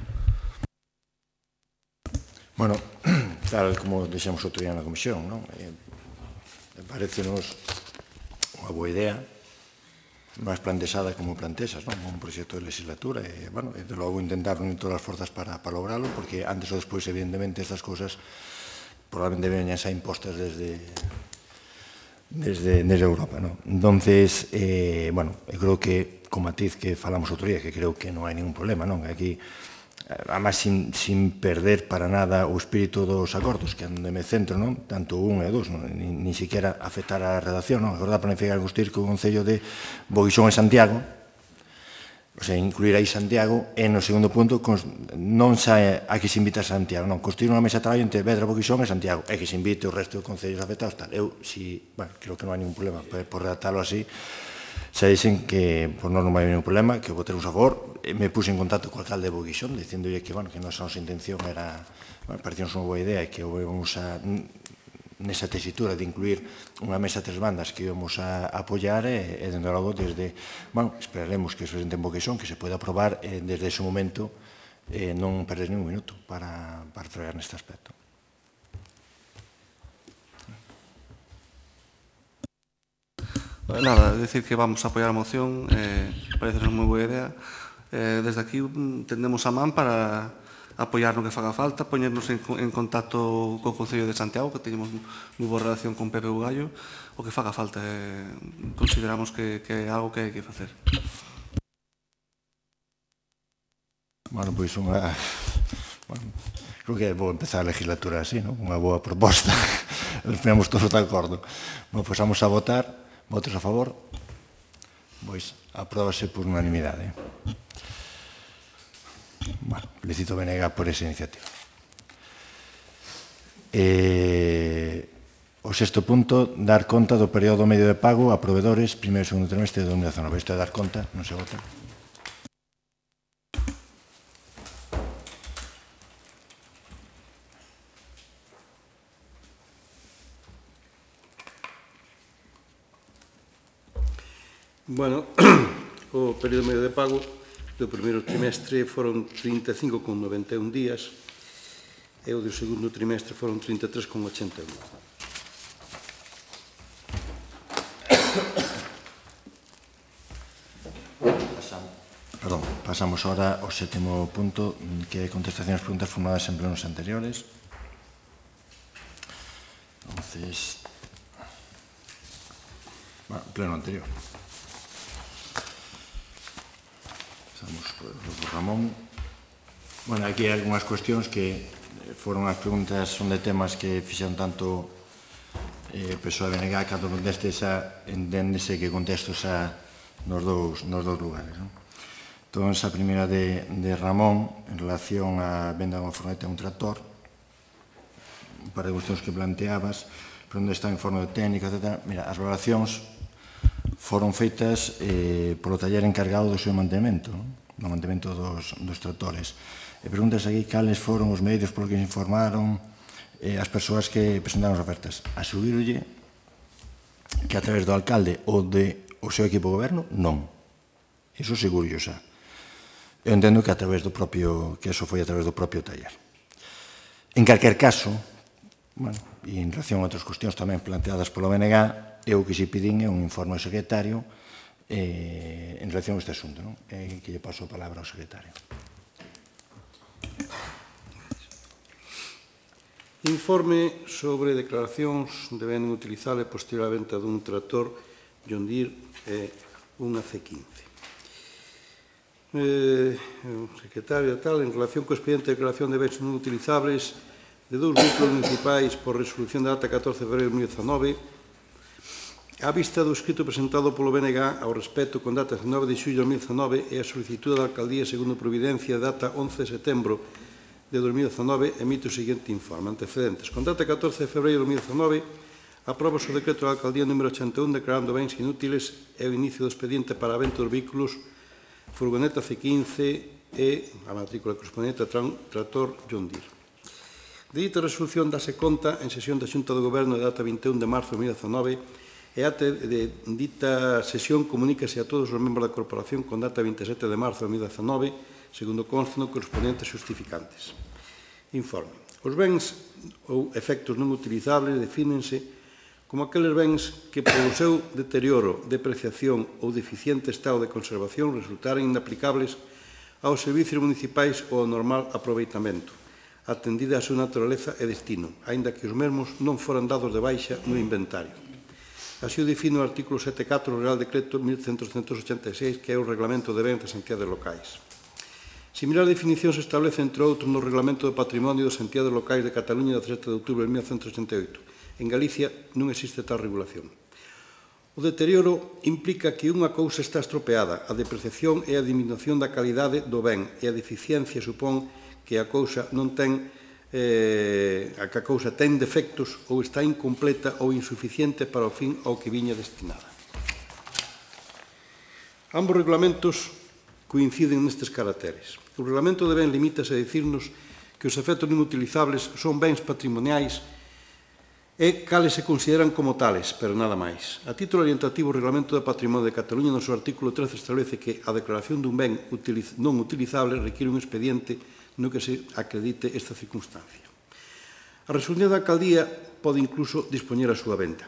Bueno, tal como deixamos outro día na comisión, non? Eh, parece-nos unha boa idea, máis plantexada como plantexas, non? Un proxecto de legislatura e, bueno, e de logo intentar unir todas as forzas para, para lograrlo, porque antes ou despois, evidentemente, estas cousas probablemente veñan xa impostas desde desde, desde Europa, non? Entonces, eh, bueno, eu creo que, con matiz que falamos outro día, que creo que non hai ningún problema, non? Aquí, además, sin, sin perder para nada o espírito dos acordos, que onde me centro, non? Tanto un e dos, non? Ni, ni siquiera afectar a redacción, non? Acordar planificar e construir co Concello de Boqueixón e Santiago, o sea, incluir aí Santiago, e no segundo punto, non xa a que se invita a Santiago, non, construir unha mesa de traballo entre Vedra, Boqueixón e Santiago, e que se invite o resto de concellos afectados, tal. Eu, si, bueno, creo que non hai ningún problema por redactarlo así. Xa dixen que por non non vai haber ningún problema, que o votemos a favor. Me puse en contacto co alcalde de Boqueixón, dicéndolle que, bueno, que nosa intención era, bueno, parecíamos unha boa idea e que íbamos a, nesa tesitura de incluir unha mesa a tres bandas que íbamos a apoiar e, e dende logo, desde, bueno, esperaremos que se presente en Boqueixón, que se pode aprobar e desde ese momento eh, non perder ningún minuto para, para traballar neste aspecto. Nada, decir que vamos a apoiar a moción, eh, parece unha moi boa idea. Eh, desde aquí tendemos a man para apoiar no que faga falta, poñernos en, en contacto co Concello de Santiago, que teñemos moi boa relación con Pepe Bugallo, o que faga falta. Eh, consideramos que, que é algo que hai que facer. Bueno, pois unha... Bueno, creo que é bo empezar a legislatura así, non? Unha boa proposta. Nos ponemos todos de acordo. Bueno, pois vamos a votar. Votos a favor? Pois apróbase por unanimidade. Bueno, felicito a B N G por esa iniciativa. Eh, o sexto punto, dar conta do período medio de pago a proveedores primeiro e segundo trimestre de dos mil dezanove. Isto é dar conta, non se vota. Bueno, o período medio de pago do primeiro trimestre foron trinta e cinco coma noventa e un días e o do segundo trimestre foron trinta e tres coma ochenta e un. Perdón, pasamos ahora ao sétimo punto, que é contestación ás preguntas formuladas en plenos anteriores. Entonces, bueno, pleno anterior. Estamos por Ramón. Bueno, aquí hai algunhas cuestións que foron as preguntas, son de temas que fixeron tanto eh, P S O E e B N G, cando conteste xa, entendese que contexto xa nos dous, nos dous lugares, non? Entón, a primeira de, de Ramón, en relación á venda de unha furgoneta e un tractor, un par de cuestións que planteabas, pero onde está o informe técnico, etcétera. Mira, as valoracións foron feitas eh, polo taller encargado do seu mantemento, do mantemento dos, dos tractores. E preguntas aquí cales foron os medios polos que se informaron eh, as persoas que presentaron as ofertas. Asegúrolle que a través do alcalde ou de o seu equipo de goberno, non. Iso seguro xa. Eu entendo que a través do propio, que eso foi a través do propio taller. En calquer caso, bueno, e en relación a outras cuestións tamén planteadas polo B N G, eu que xe pedín é un informe ao secretario eh, en relación a este asunto, non? Eh, que lle paso a palabra ao secretario. Informe sobre declaracións de ben utilizable posterior á venta dun tractor John Deere e unha C quince. Eh, secretario tal, en relación co expediente de declaración de bens non utilizables de dous vehículos municipais por resolución da data catorce de febreiro de dos mil dezanove, a vista do escrito presentado polo B N G ao respecto con data dezenove de xullo de dos mil dezanove e a solicitude da Alcaldía segundo Providencia data once de setembro de dos mil dezanove, emite o seguinte informe. Antecedentes. Con data catorce de febreiro de dos mil dezanove, aproba o decreto da Alcaldía número ochenta e un declarando bens inútiles e o inicio do expediente para a venta dos vehículos furgoneta C quince e a matrícula correspondente a tractor John Deere. De dita resolución dase conta en sesión da Xunta do Goberno de data vinte e un de marzo de dos mil dezanove e ate de dita sesión comunícase a todos os membros da corporación con data vinte e sete de marzo de dos mil dezanove, segundo consta no correspondentes justificantes. Informe. Os bens ou efectos non utilizables defínense como aqueles bens que, polo seu deterioro, depreciación ou deficiente estado de conservación, resultaran inaplicables aos servicios municipais ou ao normal aproveitamento, atendida a súa naturaleza e destino, aínda que os mesmos non foran dados de baixa no inventario. Así o define o artículo sete punto catro do Real Decreto mil centocentos ochenta e seis, que é o Reglamento de Bens das Entidades Locais. Similar definición se establece, entre outros, no Reglamento de Patrimonio das Entidades Locais de Cataluña de dezasete de outubro de mil novecentos ochenta e oito. En Galicia non existe tal regulación. O deterioro implica que unha cousa está estropeada, a depreciación e a diminución da calidade do ben, e a deficiencia supón que a cousa non ten eh, a que a cousa ten defectos ou está incompleta ou insuficiente para o fin ao que viña destinada. Ambos regulamentos coinciden nestes caracteres. O Reglamento de Ben limítase a dicirnos que os efectos non utilizables son bens patrimoniais e cales se consideran como tales, pero nada máis. A título orientativo, o Reglamento de Patrimonio de Cataluña, no seu artículo trece, establece que a declaración dun ben non utilizable requiere un expediente no que se acredite esta circunstancia. A resolución da Alcaldía pode incluso dispoñer a súa venda.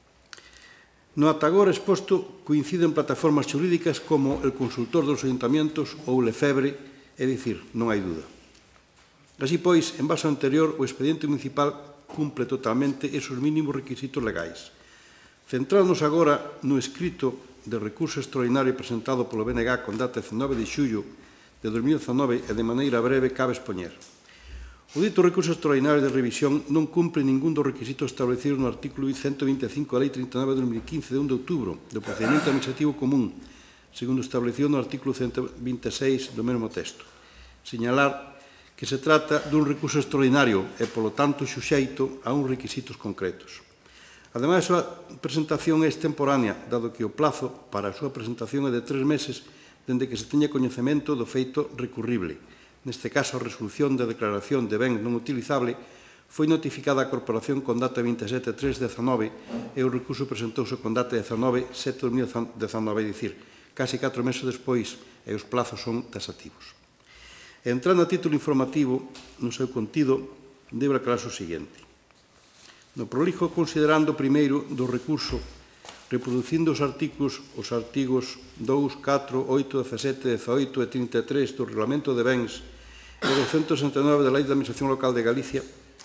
No ata agora exposto coinciden plataformas xurídicas como el Consultor dos Ayuntamientos ou Lefebre, é dicir, non hai duda. Así pois, en base ao anterior, o expediente municipal cumple totalmente esos mínimos requisitos legais. Centrándonos agora no escrito de recurso extraordinario presentado polo B N G con data dezenove de xullo de dos mil dezanove e de maneira breve cabe expoñer. O dito recurso extraordinario de revisión non cumpre ningún dos requisitos establecidos no artículo ciento vinte e cinco da Lei trinta e nove de dos mil quince de un de outubro do procedimento administrativo común, segundo establecido no artículo ciento vinte e seis do mesmo texto. Señalar que se trata dun recurso extraordinario e, polo tanto, xuxeito a uns requisitos concretos. Ademais, a súa presentación é extemporánea, dado que o plazo para a súa presentación é de tres meses dende que se teña coñecemento do feito recurrible. Neste caso, a resolución de declaración de ben non utilizable foi notificada á Corporación con data vinte e sete de tres de dezanove e o recurso presentouse con data dezanove de sete de dos mil dezanove, é dicir, casi catro meses despois, e os plazos son taxativos. Entrando a título informativo, no seu contido, debe aclararse o seguinte. No prolijo considerando primeiro do recurso, reproducindo os artigos, os artigos dous, catro, oito, dezasete, dezaoito e trinta e tres do Reglamento de Bens e doscientos sesenta e nove da Lei de Administración Local de Galicia,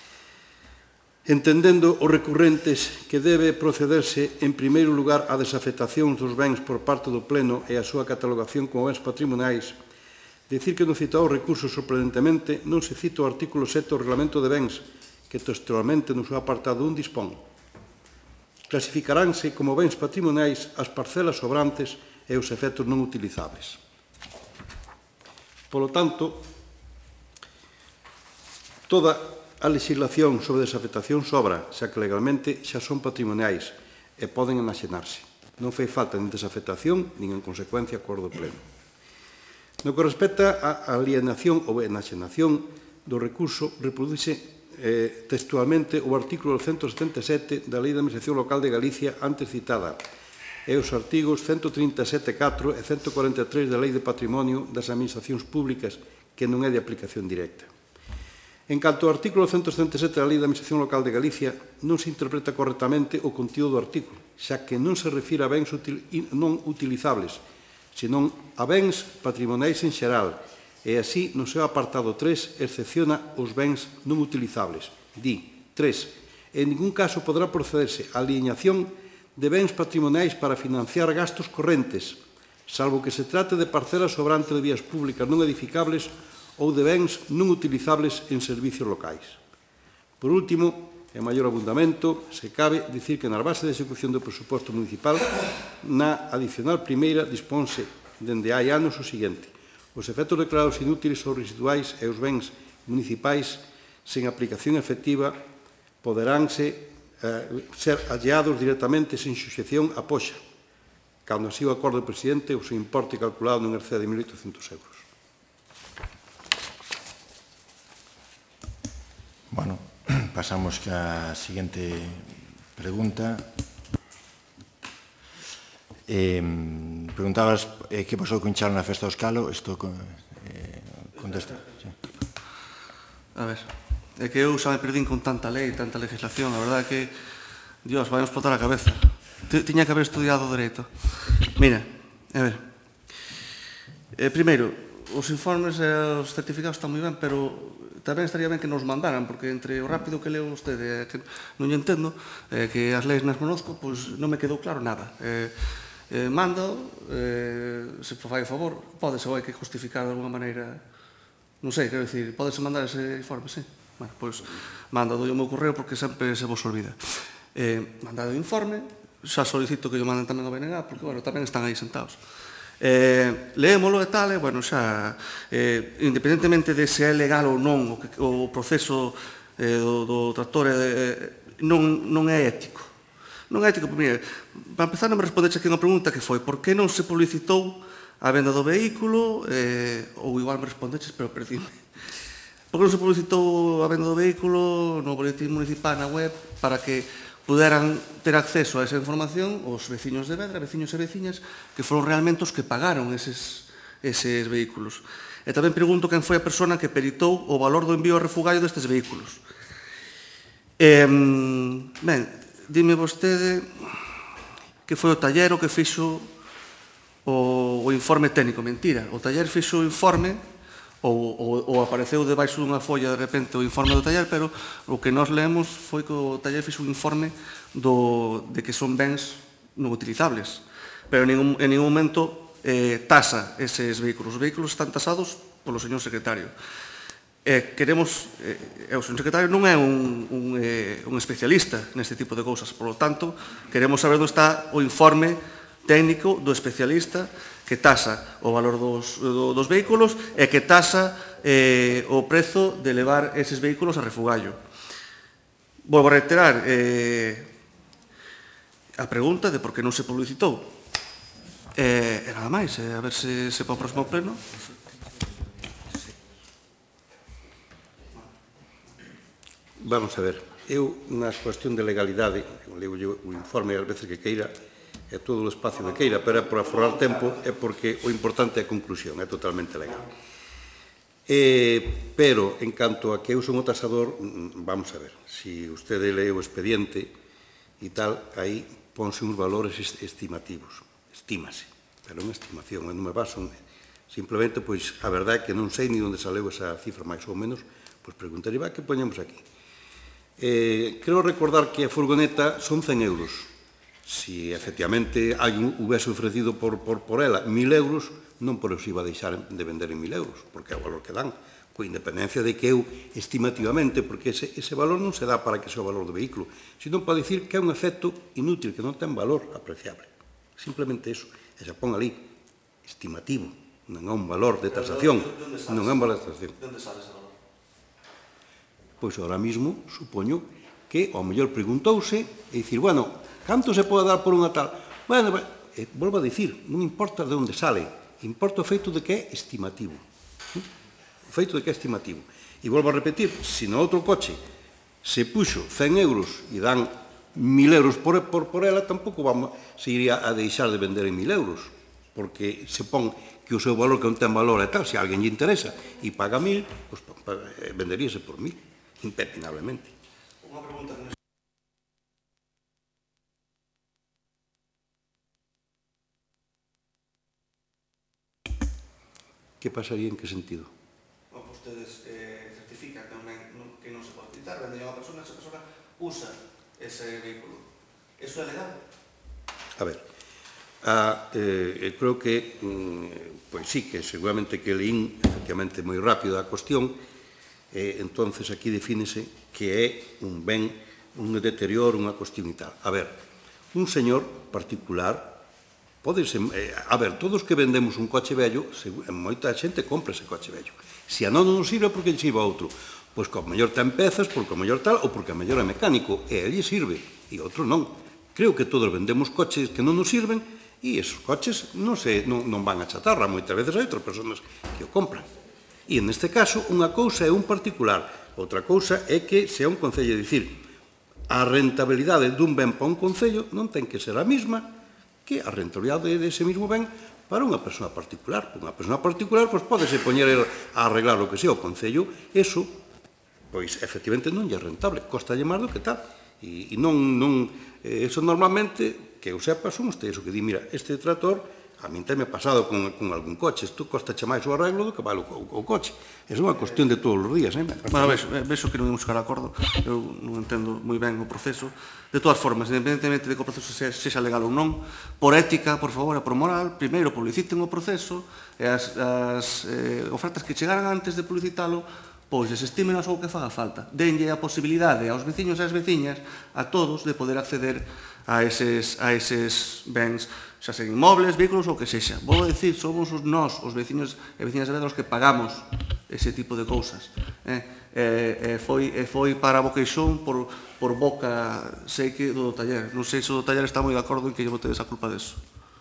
entendendo os recurrentes que debe procederse, en primeiro lugar, a desafectación dos bens por parte do Pleno e a súa catalogación como bens patrimoniais, dicir que no citado recurso, sorprendentemente, non se cita o artículo sete do Reglamento de Bens, que textualmente no seu apartado un dispón. Clasificaránse como bens patrimoniais as parcelas sobrantes e os efectos non utilizables. Polo tanto, toda a legislación sobre desafectación sobra, xa que legalmente xa son patrimoniais e poden enaxenarse. Non fai falta nin desafectación, nin en consecuencia acordo pleno. No que respecta á alienación ou enaxenación do recurso, reproduce eh, textualmente o artículo ciento setenta e sete da Lei de Administración Local de Galicia antes citada e os artigos ciento trinta e sete punto catro e ciento cuarenta e tres da Lei de Patrimonio das Administracións Públicas, que non é de aplicación directa. En canto ao artículo ciento setenta e sete da Lei de Administración Local de Galicia, non se interpreta correctamente o contido do artículo, xa que non se refira a bens util, non utilizables, senón a bens patrimoniais en xeral, e así, no seu apartado tres, excepciona os bens non utilizables. Di, tres, en ningún caso podrá procederse a alineación de bens patrimoniais para financiar gastos correntes, salvo que se trate de parcelas sobrantes de vías públicas non edificables ou de bens non utilizables en servicios locais. Por último, en maior abundamento, se cabe dicir que na base de execución do presuposto municipal, na adicional primeira, disponse dende hai anos o seguinte: os efectos declarados inútiles ou residuais e os bens municipais sen aplicación efectiva poderánse eh, ser alleados directamente sen suxección a poxa, cando así o acorde o presidente o seu importe calculado non excede de mil oitocentos euros. Bueno, pasamos a seguinte pregunta. Eh, preguntabas eh, que pasou con Chalo na festa do Escalo. Isto eh, contesta. Sí. A ver, é que eu xa me perdín con tanta lei, tanta legislación. A verdade é que, Dios, vai nos explotar a cabeza. Tiña que haber estudiado Dereito. Mira, a ver. Eh, primeiro, os informes e os certificados están moi ben, pero tamén estaría ben que nos mandaran, porque entre o rápido que leo vostede e que non lle entendo, eh, que as leis nas conozco, pois non me quedou claro nada. Eh, eh, manda, eh, se fai a favor, pódese ou hai que justificar de alguna maneira, non sei, quero dicir, pódese mandar ese informe, sí? Bueno, pois manda do meu correo porque sempre se vos olvida. Eh, mandado o informe, xa solicito que yo manden tamén ao B N G, porque, bueno, tamén están aí sentados. Eh, leémolo e tal, e, bueno, xa, eh, independentemente de se é legal ou non o, que, o proceso eh, do, do tractor, eh, non, non é ético. Non é ético, porque, mira, para empezar non me respondeche aquí unha pregunta que foi por que non se publicitou a venda do vehículo, eh, ou igual me respondeches, pero perdíme. Por que non se publicitou a venda do vehículo no boletín municipal na web para que puderan ter acceso a esa información os veciños de Vedra, veciños e veciñas, que foron realmente os que pagaron eses, eses vehículos. E tamén pregunto quen foi a persona que peritou o valor do envío a refugallo destes vehículos. Eh, ben, dime vostede que foi o taller o que fixo o, o informe técnico. Mentira, o taller fixo o informe ou, ou, ou apareceu debaixo dunha folla de repente o informe do taller, pero o que nós leemos foi que o taller fixo un informe do, de que son bens non utilizables, pero en ningún, en ningún momento eh, tasa eses vehículos. Os vehículos están tasados polo señor secretario. Eh, queremos, eh, o señor secretario non é un, un, eh, un especialista neste tipo de cousas, por lo tanto, queremos saber onde está o informe técnico do especialista que tasa o valor dos, do, dos vehículos e que tasa eh, o prezo de levar eses vehículos a refugallo. Volvo a reiterar eh, a pregunta de por que non se publicitou. Eh, e nada máis, eh, a ver se, se para o próximo pleno. Vamos a ver, eu, na cuestión de legalidade, leo o informe ás veces que queira, é todo o espacio de queira, pero é por aforrar tempo, é porque o importante é a conclusión, é totalmente legal. Eh, pero, en canto a que eu son o tasador, vamos a ver, se si usted lee o expediente e tal, aí ponse uns valores estimativos, estímase, pero é unha estimación, non me baso, simplemente, pois, a verdade é que non sei ni onde saleu esa cifra, máis ou menos, pois preguntarei, va, que poñemos aquí? Eh, creo recordar que a furgoneta son cen euros. Si efectivamente alguén houvese ofrecido por, por, por ela mil euros, non por eso iba a deixar de vender en mil euros, porque é o valor que dan, coa independencia de que eu estimativamente, porque ese, ese valor non se dá para que sea o valor do vehículo, sino para dicir que é un efecto inútil, que non ten valor apreciable. Simplemente eso. E se pon ali, estimativo, non é un valor de tasación, non é un valor de tasación. Onde sale ese valor? Pois ahora mesmo, supoño que ao mellor preguntouse e dicir, bueno, canto se pode dar por unha tal? Bueno, eh, volvo a dicir, non importa de onde sale, importa o feito de que é estimativo. O feito de que é estimativo. E volvo a repetir, se no outro coche Se puxo cen euros e dan mil euros por, por, por ela, tampouco vamos, se iría a deixar de vender en mil euros, porque se pon que o seu valor que non ten valor é tal, se a alguén lle interesa e paga mil, pues, venderíase por mil, impepinablemente. Unha pregunta con Que pasaría en que sentido? Bueno, vostedes eh, certifican que non, non, que non se pode utilizar, vende a unha persona, esa persona usa ese vehículo. ¿Eso é legal? A ver, a, eh, creo que, mm, pois sí, que seguramente que leín efectivamente moi rápido a cuestión, eh, entonces aquí defínese que é un ben, un deterioro, unha cuestión e tal. A ver, un señor particular, Podese, eh, a ver, todos que vendemos un coche vello, moita xente compra ese coche vello. Se a non non sirve, porque lle sirve a outro? Pois que ao mellor ten pezas, porque ao mellor tal, ou porque ao mellor é mecánico, e a lle sirve, e outro non. Creo que todos vendemos coches que non nos sirven, e esos coches non, se, non, non van a chatarra, moitas veces hai outras persoas que o compran. E neste caso, unha cousa é un particular, outra cousa é que sea un concello, dicir, a rentabilidade dun ben para un concello non ten que ser a mesma que a rentabilidade dese mesmo ben para unha persoa particular. Unha persoa particular, pois, podese poñer a arreglar o que sea o concello, eso, pois, efectivamente, non lle é rentable, costalle máis do que tal. E, e non, non, eso normalmente, que eu sepa, son ustedes o que di, mira, este trator, a min teme pasado con, con algún coche, isto costache máis o arreglo do que vale o, o, o coche. É unha cuestión de todos os días, eh? Bueno, vexo, vexo que non imos chegar a acordo, eu non entendo moi ben o proceso. De todas formas, independentemente de que o proceso sexa, sexa legal ou non, por ética, por favor, e por moral, primeiro publiciten o proceso e as, as eh, ofertas que chegaran antes de publicitalo, pois desestímenos o que faga falta. Denlle a posibilidade aos veciños e as veciñas, a todos, de poder acceder a eses, a eses bens, xa sen inmobles, vehículos ou que sexa. Vou dicir, somos os nós, os veciños e veciñas de Vedra, os que pagamos ese tipo de cousas. Eh, eh, foi, eh, foi para a Boqueixón por, por boca, sei que do taller. Non sei se o do taller está moi de acordo en que lle botedes a culpa deso.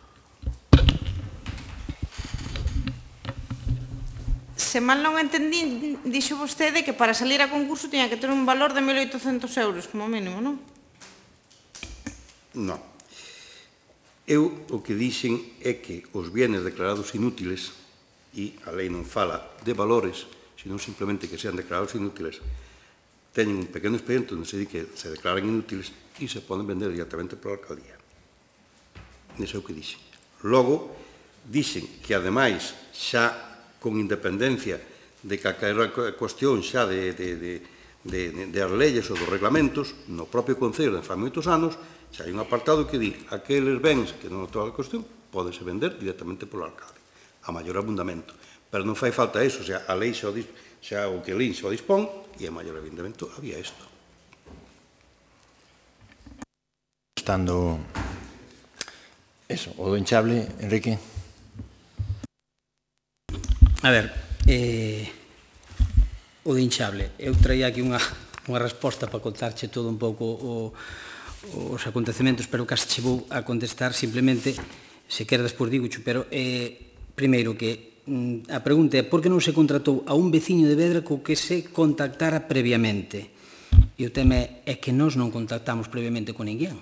Se mal non entendí, dixo vostede que para salir a concurso tiña que ter un valor de mil oitocentos euros, como mínimo, non? Non. Eu o que dixen é que os bienes declarados inútiles, e a lei non fala de valores, sino simplemente que sean declarados inútiles, teñen un pequeno expediente onde se di que se declaran inútiles e se poden vender directamente pola alcaldía. Nese é o que dixen. Logo, dixen que, ademais, xa con independencia de que a cuestión xa de, de, de, de, de as leyes ou dos reglamentos, no propio Concello de fai moitos anos, xa hai un apartado que di aqueles bens que non toda a cuestión podese vender directamente polo alcalde, a maior abundamento. Pero non fai falta eso, o sea, a lei xa o, xa o que lin xa o dispón e a maior abundamento había isto. Estando eso, o do hinchable, Enrique. A ver, eh, o de hinchable, eu traía aquí unha, unha resposta para contarche todo un pouco o os acontecementos, pero casi che vou a contestar simplemente, se quer despois digo, pero eh, primeiro que mm, a pregunta é por que non se contratou a un veciño de Vedra co que se contactara previamente? E o tema é que nós non contactamos previamente con ninguén.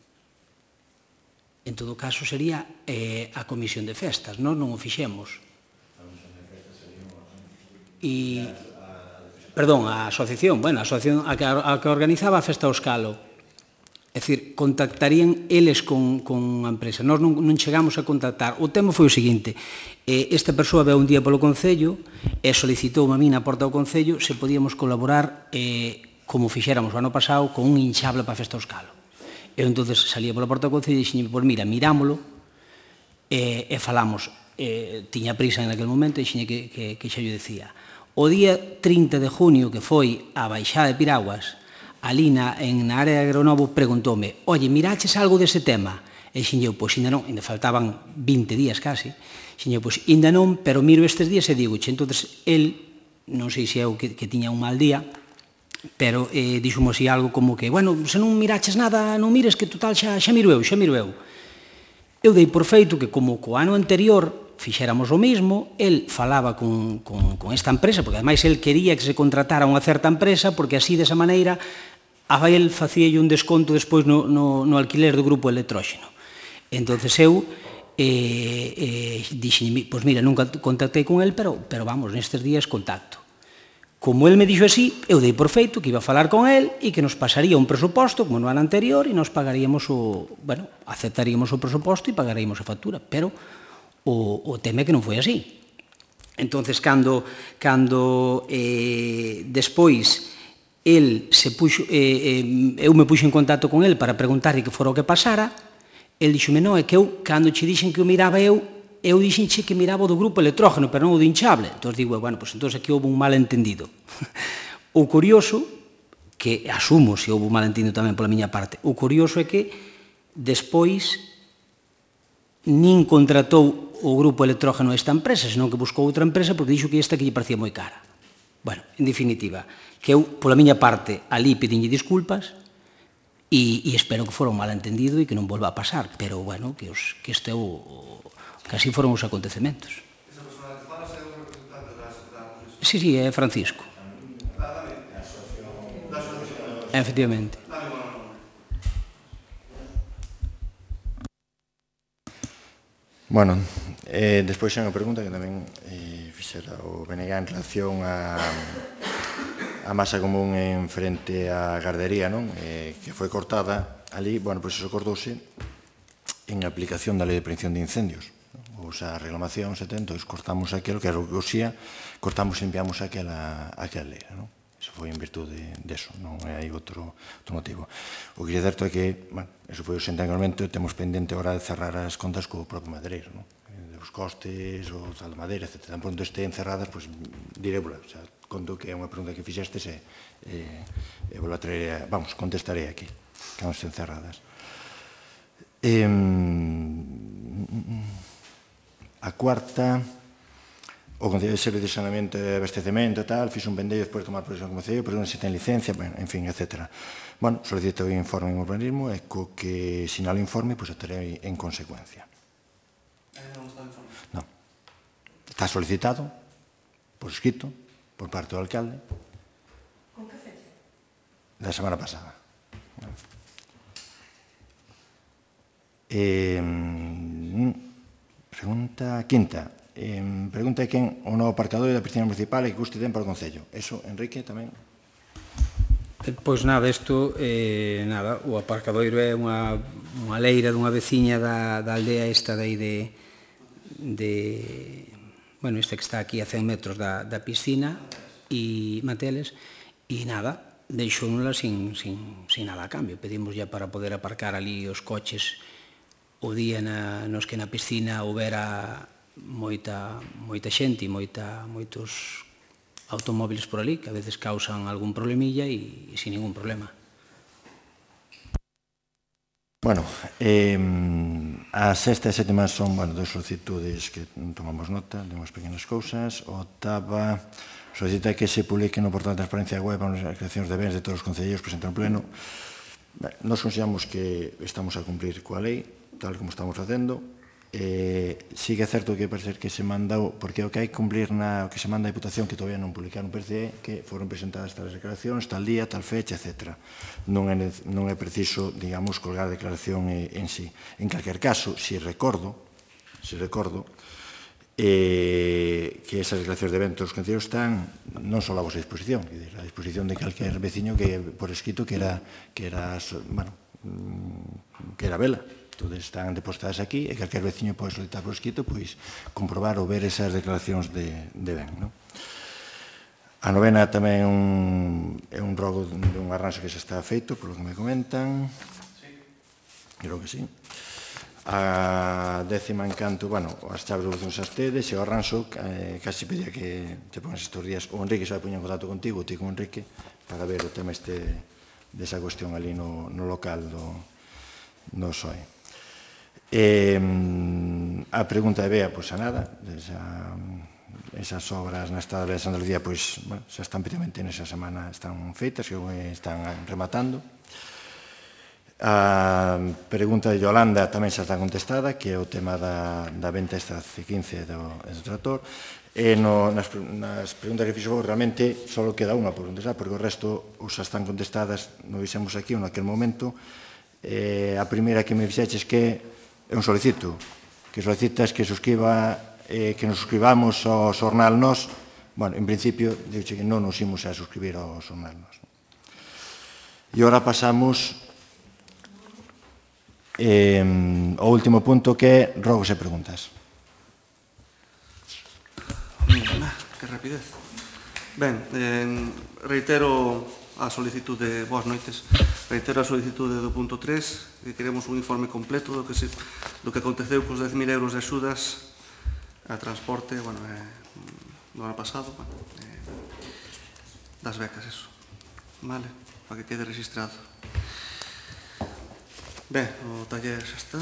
En todo caso sería eh, a comisión de festas, nós non o fixemos. E, perdón, a asociación, bueno, a asociación a que, a que organizaba a festa Oscalo. É dicir, contactarían eles con, con a empresa. Nós non, non chegamos a contactar. O tema foi o seguinte. Eh, esta persoa veu un día polo Concello e solicitou a mí na porta do Concello se podíamos colaborar eh, como fixéramos o ano pasado con un hinchable para a festa Oscalo. Eu entonces salía pola porta do Concello e dixen, pois mira, mirámolo e, e falamos. Eh, tiña prisa en aquel momento e dixen que, que, que xa yo decía. O día trinta de junio, que foi a baixada de Piraguas, ali na, en, na área de Agronovo, preguntoume, oye, miraches algo dese tema? E dixen eu, pois, ainda non, ainda faltaban vinte días casi, dixen eu, pois, ainda non, pero miro estes días e digo, che, entonces, el, non sei se é o que, que tiña un mal día, pero eh, dixomo así algo como que, bueno, se non miraches nada, non mires, que total xa, xa miro eu, xa miro eu. Eu dei por feito que, como co ano anterior fixéramos o mismo, el falaba con, con, con esta empresa, porque ademais el quería que se contratara unha certa empresa, porque así, desa maneira, a el facíalle un desconto despois no, no, no alquiler do grupo electróxeno. Entonces eu eh, eh, dixen, pois mira, nunca contactei con el, pero, pero vamos, nestes días contacto. Como el me dixo así, eu dei por feito que iba a falar con el e que nos pasaría un presuposto como no ano anterior e nos pagaríamos o, bueno, aceptaríamos o presuposto e pagaríamos a factura, pero o, o tema é que non foi así. Entonces, cando, cando eh, despois el se puxo, eh, eh, eu me puxo en contacto con el para preguntarle que fora o que pasara, el dixome, non, é que eu, cando che dixen que o miraba eu, eu dixenche que miraba o do grupo electrógeno, pero non o do hinchable. Entón, digo, bueno, pois entón aquí houve un malentendido. O curioso, que asumo se houve un malentendido tamén pola miña parte, o curioso é que despois nin contratou o grupo electrógeno esta empresa, senón que buscou outra empresa porque dixo que esta que lle parecía moi cara. Bueno, en definitiva, que eu, pola miña parte, ali pedinlle disculpas e, e espero que fora un malentendido e que non volva a pasar, pero, bueno, que, os, que este o, o, que así foron os acontecementos. Esa persona que fala é un representante da asociación? Sí, sí, é Francisco. Efectivamente. Bueno, eh, despois hai unha pregunta que tamén eh, fixera o B N G en relación a, a masa común en frente á gardería, non? Eh, que foi cortada ali, bueno, pois iso cortouse en aplicación da Lei de Prevención de Incendios. Ou xa a reclamación setenta, entón cortamos aquilo que era o que usía, cortamos e enviamos aquela, aquela leira, non? Iso foi en virtude deso, non hai outro, outro motivo. O que é certo é que, bueno, iso foi o sentenciamento, temos pendente ahora de cerrar as contas co propio madeireiro, non? Os costes, o tal de madeira, etcétera. Tan pronto estén cerradas, pois dirébola. O sea, conto que é unha pregunta que fixestes e, e, e vou a traer, vamos, contestarei aquí, que non estén cerradas. E, a cuarta, o Concello de Servicios de Saneamento e Abastecemento e tal, fixe un vendello despois de tomar posesión como Concello, pero non se ten licencia, bueno, en fin, etcétera. Bueno, solicito o informe en urbanismo e co que sinalo informe, pois estarei en consecuencia. Non está o informe? Non. Está solicitado, por escrito, por parte do alcalde. Con que fecha? Da semana pasada. Eh, pregunta quinta. Eh, pregunta é quen o novo aparcadoiro da piscina municipal e que custe ten para o Concello. Eso, Enrique, tamén? Pois nada, isto, eh, nada, o aparcadoiro é unha, unha leira dunha veciña da, da aldea esta de aí de, de, bueno, esta que está aquí a cen metros da, da piscina, e Mateles, e nada, deixónola sin, sin, sin nada a cambio. Pedimos ya para poder aparcar ali os coches o día na, nos que na piscina houbera moita, moita xente e moita, moitos automóviles por ali que a veces causan algún problemilla e, e sin ningún problema. Bueno, eh, a sexta e a sétima son, bueno, dos solicitudes que tomamos nota de unhas pequenas cousas. O octava solicita que se publique no portal de transparencia web as declaracións de bens de todos os concelleiros presentes no pleno. Nos consideramos que estamos a cumprir coa lei, tal como estamos facendo. Eh, sí que é certo que parece que se mandou, porque o que hai que cumplir na, o que se manda a Diputación, que todavía non publicaron, parece que foron presentadas estas declaracións, tal día, tal fecha, etcétera. Non é, non é preciso, digamos, colgar a declaración en sí. En calquer caso, si recordo, si recordo, eh, que esas declaracións de eventos concellos están non só a vosa disposición, a disposición de calquer veciño que por escrito que era, que era, bueno, que era vela. Todas están depositadas aquí e calquer veciño pode solicitar por escrito, pois, comprobar ou ver esas declaracións de, de ben, non? A novena tamén é un, é un rogo dun arranxo que xa está feito, polo que me comentan. Sí. Creo que sí. A décima en canto, bueno, as chaves de evolucións as tedes, e o arranxo, eh, casi pedía que te pongas estes días, o Enrique xa poña en contacto contigo, ti con Enrique, para ver o tema este desa cuestión ali no, no local do, do P S O E. Eh, a pregunta de Bea, pois a nada, esa, esas obras na Estrada de Andalucía, pois, bueno, xa están prácticamente nesa semana, están feitas, que están rematando. A pregunta de Yolanda tamén xa está contestada, que é o tema da, da venta esta C quince do, do trator. E no, nas, nas preguntas que fixo realmente só queda unha por contestar, porque o resto os xa están contestadas, non dixemos aquí en aquel momento. Eh, a primeira que me fixeches que é un solicito, que solicitas que suscriba, eh, que nos suscribamos ao xornal Nós. Bueno, en principio, digo que non nos imos a suscribir ao xornal Nós. E ora pasamos eh, ao último punto, que é rogos e preguntas. Que rapidez. Ben, eh, reitero a solicitude, boas noites, reitero a solicitude do punto tres, que queremos un informe completo do que, se, do que aconteceu cos dez mil euros de axudas a transporte, bueno, eh, do ano pasado, bueno, eh, das becas, eso, vale, para que quede registrado. Ben, o taller xa está.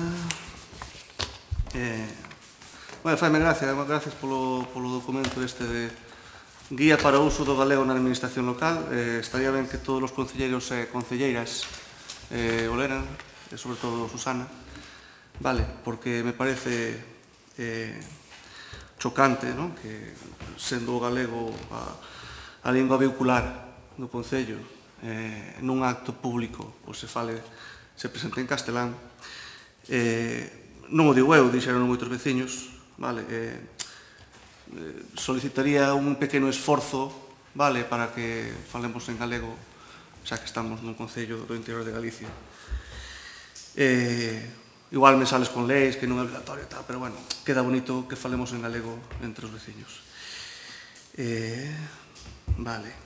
Eh, Bueno, faime gracia, gracias polo, polo documento este de Guía para o uso do galego na administración local. Eh, estaría ben que todos os concelleiros e concelleiras eh, o leran, e sobre todo Susana, vale, porque me parece eh, chocante, non? Que sendo o galego a, a lingua vehicular do Concello, eh, nun acto público, pois se fale, se presente en castelán. Eh, non o digo eu, dixeron moitos veciños, vale, eh, eh, solicitaría un pequeno esforzo, vale, para que falemos en galego, xa que estamos nun concello do interior de Galicia. Eh, igual me sales con leis, que non é obligatorio, tal, pero bueno, queda bonito que falemos en galego entre os veciños. Eh, vale.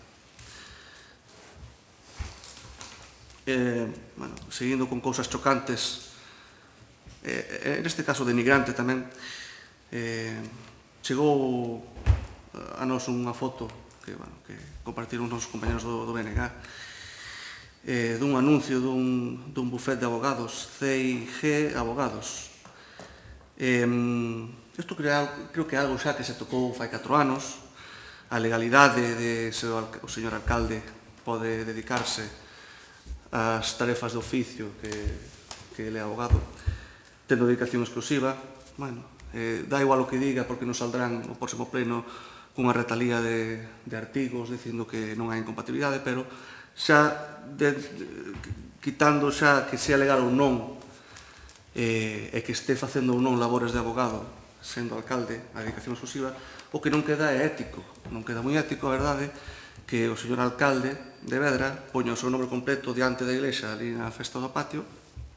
Eh, bueno, seguindo con cousas chocantes, eh, en este caso denigrante tamén, Eh, chegou a nos unha foto que, bueno, que compartiron os compañeros do, do B N G eh, dun anuncio dun, dun bufet de abogados, C I G Abogados. Eh, isto creo, creo que é algo xa que se tocou fai catro anos, a legalidade de se o, o señor alcalde pode dedicarse ás tarefas de oficio que, que ele é abogado, tendo dedicación exclusiva. Bueno, Eh, dá igual o que diga, porque nos saldrán o próximo pleno cunha retalía de, de artigos dicindo que non hai incompatibilidade, pero xa de, de, quitando xa que sea legal ou non eh, e que este facendo ou non labores de abogado sendo alcalde a dedicación exclusiva, o que non queda é ético, non queda moi ético, a verdade, que o señor alcalde de Vedra poña o seu nome completo diante da iglesia ali na festa do patio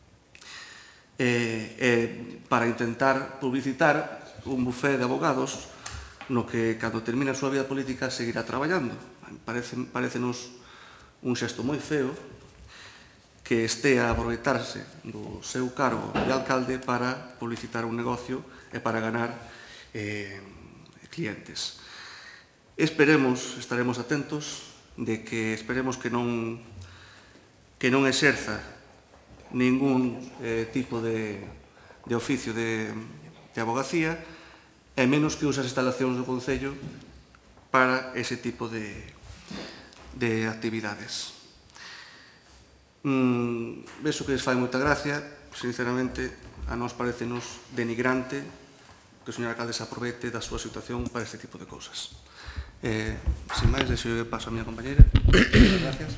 Eh, eh, para intentar publicitar un bufé de abogados no que, cando termine a súa vida política, seguirá traballando. Parece, parecenos un xesto moi feo que estea a aproveitarse do seu cargo de alcalde para publicitar un negocio e para ganar eh, clientes. Esperemos, estaremos atentos de que esperemos que non que non exerza ningún eh, tipo de, de oficio de, de abogacía, e menos que use as instalacións do Concello para ese tipo de, de actividades. Mm, vexo que les fai moita gracia, sinceramente, a nós parecenos denigrante que o señor alcalde se aproveite da súa situación para este tipo de cousas. Eh, sin máis, deixo que paso a miña compañeira. Gracias.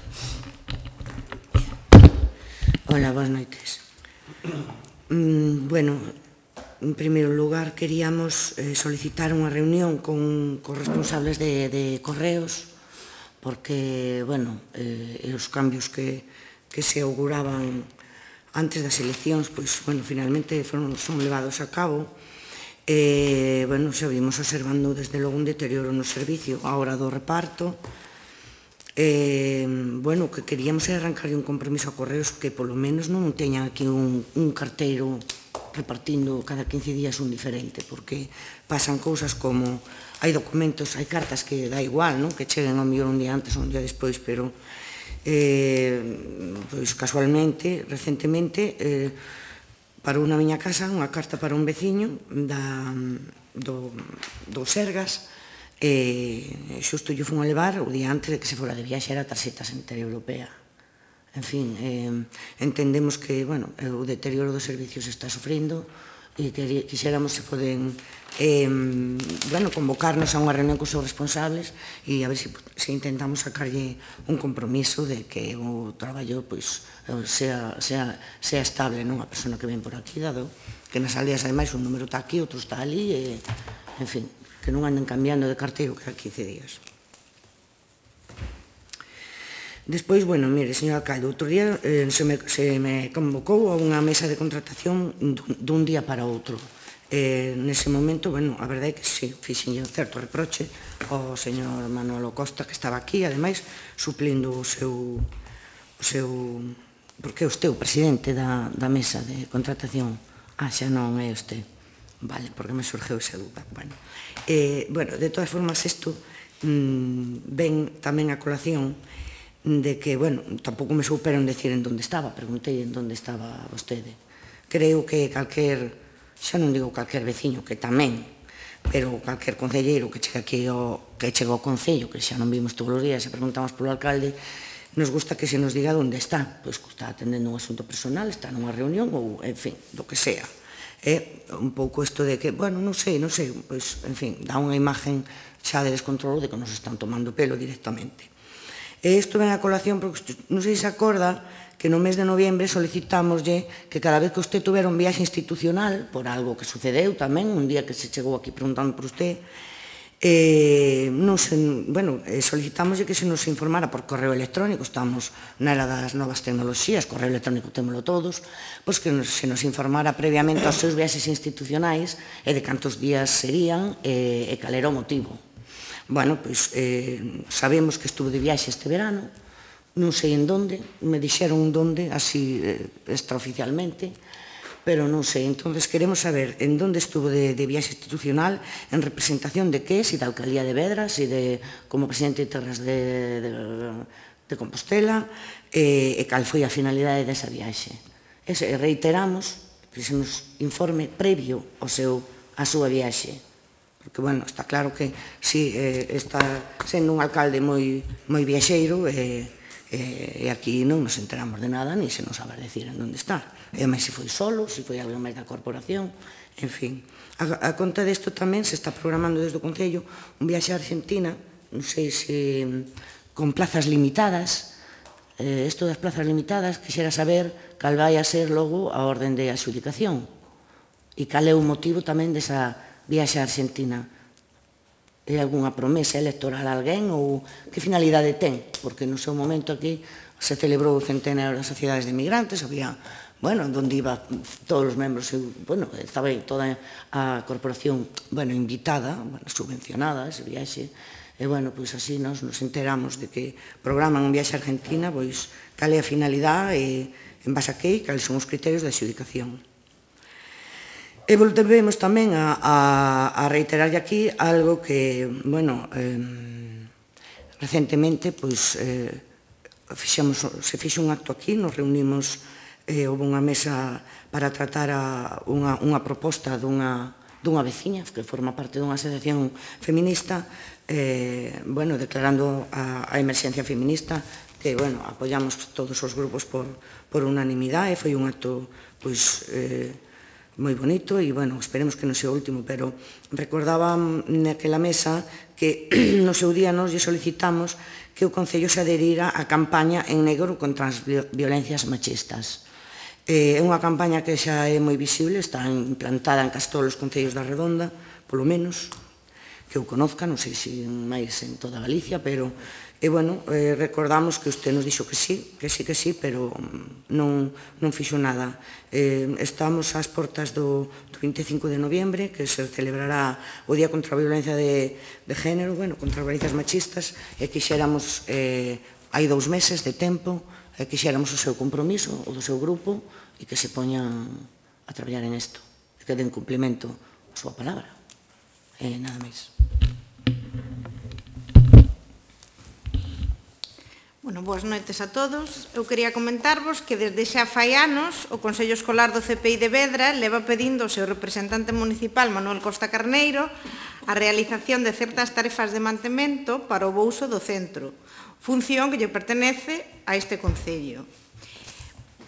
Hola, boas noites. Mm, bueno, en primeiro lugar, queríamos eh, solicitar unha reunión con, con responsables de, de correos, porque, bueno, eh, os cambios que, que se auguraban antes das eleccións, pois, bueno, finalmente foron, son levados a cabo. Eh, bueno, xa vimos observando, desde logo, un deterioro no servicio a hora do reparto. Eh, bueno, que queríamos é arrancarlle un compromiso a correos que polo menos non teñan aquí un, un carteiro repartindo cada quince días un diferente, porque pasan cousas como hai documentos, hai cartas que dá igual, non? Que cheguen ao mellor un día antes ou un día despois, pero eh, pois casualmente, recentemente eh, parou na miña casa unha carta para un veciño da, do, do Sergas. E xusto yo fun a levar o día antes de que se fora de viaxe a tarxeta sanitaria europea. En fin, eh, entendemos que, bueno, o deterioro dos servicios está sofrindo e que quixéramos se poden eh, bueno, convocarnos a unha reunión cos seus responsables e a ver se, se intentamos sacarlle un compromiso de que o traballo pois, sea, sea, sea estable, non? A persona que ven por aquí, dado que nas aldeas ademais un número está aquí, outro está ali, e, en fin, que non anden cambiando de carteiro cada quince días. Despois, bueno, mire, señor alcalde, outro día eh, se, me, se me convocou a unha mesa de contratación dun, dun día para outro. Eh, nese momento, bueno, a verdade é que sí, fixen un certo reproche ao señor Manolo Costa, que estaba aquí, ademais, suplindo o seu, o seu porque é usted o presidente da, da mesa de contratación. Ah, xa non é usted. Vale, porque me surgeu esa dúda. Bueno, eh, bueno de todas formas, isto mmm, ven tamén a colación de que, bueno, tampouco me souperon decir en donde estaba, preguntei en donde estaba vostede. Creo que calquer, xa non digo calquer veciño, que tamén, pero calquer concelleiro que chega aquí ao, que chega ao concello, que xa non vimos todos os días, e preguntamos polo alcalde, nos gusta que se nos diga onde está, pois que está atendendo un asunto personal, está nunha reunión ou, en fin, do que sea. É un pouco isto de que, bueno, non sei, non sei, pois, en fin, dá unha imagen xa de descontrolo de que nos están tomando pelo directamente. E isto ven a colación porque non sei se acorda que no mes de noviembre solicitámoslle que cada vez que usted tuvera un viaxe institucional, por algo que sucedeu tamén, un día que se chegou aquí preguntando por usted, eh, nos, bueno, eh, solicitámoslle que se nos informara por correo electrónico, estamos na era das novas tecnoloxías, correo electrónico témolo todos, pois que nos, se nos informara previamente aos seus viaxes institucionais e de cantos días serían e, e cal era o motivo. Bueno, pois eh, sabemos que estuvo de viaxe este verano, non sei en donde, me dixeron donde, así eh, extraoficialmente, pero non sei. Entonces queremos saber en donde estuvo de, de viaxe institucional, en representación de que, si da Alcaldía de Vedras, si de, como presidente de Terras de, de, de Compostela, eh, e cal foi a finalidade desa viaxe. E reiteramos que se nos informe previo ao seu, a súa viaxe. Porque, bueno, está claro que si eh, está sendo un alcalde moi, moi viaxeiro e, e, e aquí non nos enteramos de nada ni se nos sabe decir en onde está. E ademais, se foi solo, se foi alguén máis da corporación, en fin. A, a conta desto tamén se está programando desde o Concello un viaxe a Argentina, non sei se con plazas limitadas. Eh, isto das plazas limitadas, quixera saber cal vai a ser logo a orden de adxudicación e cal é o motivo tamén desa viaxe a Argentina. É algunha promesa electoral a alguén ou que finalidade ten? Porque no seu momento aquí se celebrou o centenario das sociedades de migrantes, había, bueno, onde iba todos os membros, bueno, estaba aí toda a corporación, bueno, invitada, bueno, subvencionada ese viaxe, e, bueno, pois así nos, nos enteramos de que programan un viaxe a Argentina, pois, cal é a finalidade e, en base a que, cales son os criterios de adxudicación. E volvemos tamén a, a, a reiterarlle aquí algo que, bueno, eh, recentemente, pois, eh, fixemos, se fixe un acto aquí, nos reunimos, eh, houve unha mesa para tratar a, unha, unha proposta dunha, dunha veciña que forma parte dunha asociación feminista, eh, bueno, declarando a, a emerxencia feminista, que, bueno, apoyamos todos os grupos por, por unanimidade, foi un acto, pois, eh, moi bonito e, bueno, esperemos que non sea o último, pero recordaba naquela mesa que no seu día nos lle solicitamos que o Concello se aderira á campaña en negro contra as violencias machistas. É unha campaña que xa é moi visible, está implantada en casi todos os concellos da Redonda, polo menos, que eu conozca, non sei se máis en toda Galicia, pero, e, bueno, eh, recordamos que usted nos dixo que sí, que sí, que sí, pero non, non fixo nada. Eh, estamos ás portas do, do vinte e cinco de noviembre, que se celebrará o Día contra a Violencia de, de Género, bueno, contra as violencias machistas, e quixéramos, eh, hai dous meses de tempo, e quixéramos o seu compromiso, o do seu grupo, e que se poñan a traballar en isto, e que den cumplimento a súa palabra. E nada máis. Bueno, boas noites a todos. Eu quería comentarvos que desde xa fai anos o Consello Escolar do C P I de Vedra leva pedindo ao seu representante municipal, Manuel Costa Carneiro, a realización de certas tarefas de mantemento para o bouso do centro, función que lle pertenece a este Concello.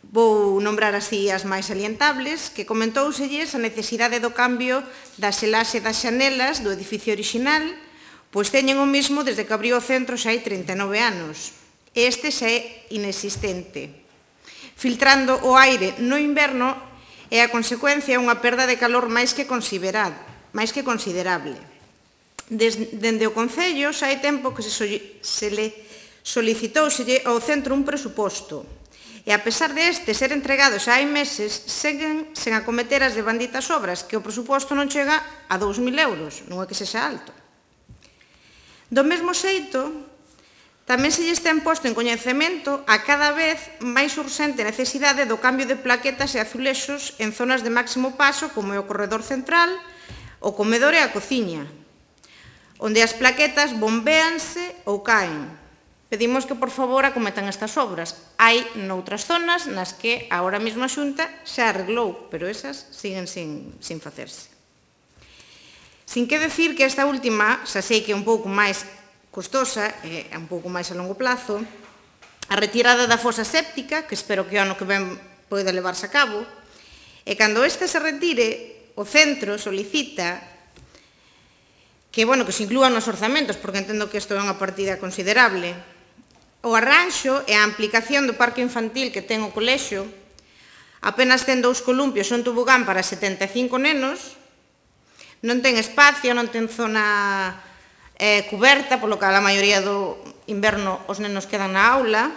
Vou nombrar así as máis salientables, que comentouselles a necesidade do cambio da selaxe das xanelas do edificio orixinal, pois teñen o mismo desde que abriu o centro xa hai trinta e nove anos. Este xa é inexistente. Filtrando o aire no inverno é a consecuencia unha perda de calor máis que considerable. Máis que considerable. Dende o Concello xa hai tempo que se le solicitouselle ao centro un presuposto, e a pesar de este ser entregado xa hai meses, seguen sen acometer as devanditas obras, que o presuposto non chega a dous mil euros, non é que sexa alto. Do mesmo xeito, tamén se lles ten posto en coñecemento a cada vez máis urxente necesidade do cambio de plaquetas e azulexos en zonas de máximo paso, como é o corredor central, o comedor e a cociña, onde as plaquetas bombéanse ou caen. Pedimos que, por favor, acometan estas obras. Hai noutras zonas nas que agora mesmo a Xunta xa arreglou, pero esas siguen sin, sin facerse. Sin que decir que esta última, xa sei que é un pouco máis costosa, é un pouco máis a longo plazo, a retirada da fosa séptica, que espero que o ano que ven poida levarse a cabo, e cando este se retire, o centro solicita que, bueno, que se inclúan nos orzamentos, porque entendo que isto é unha partida considerable, o arranxo e a ampliación do parque infantil que ten o colexio, apenas ten dous columpios e un tobogán para setenta e cinco nenos, non ten espacio, non ten zona eh, cuberta, polo que a maioría do inverno os nenos quedan na aula.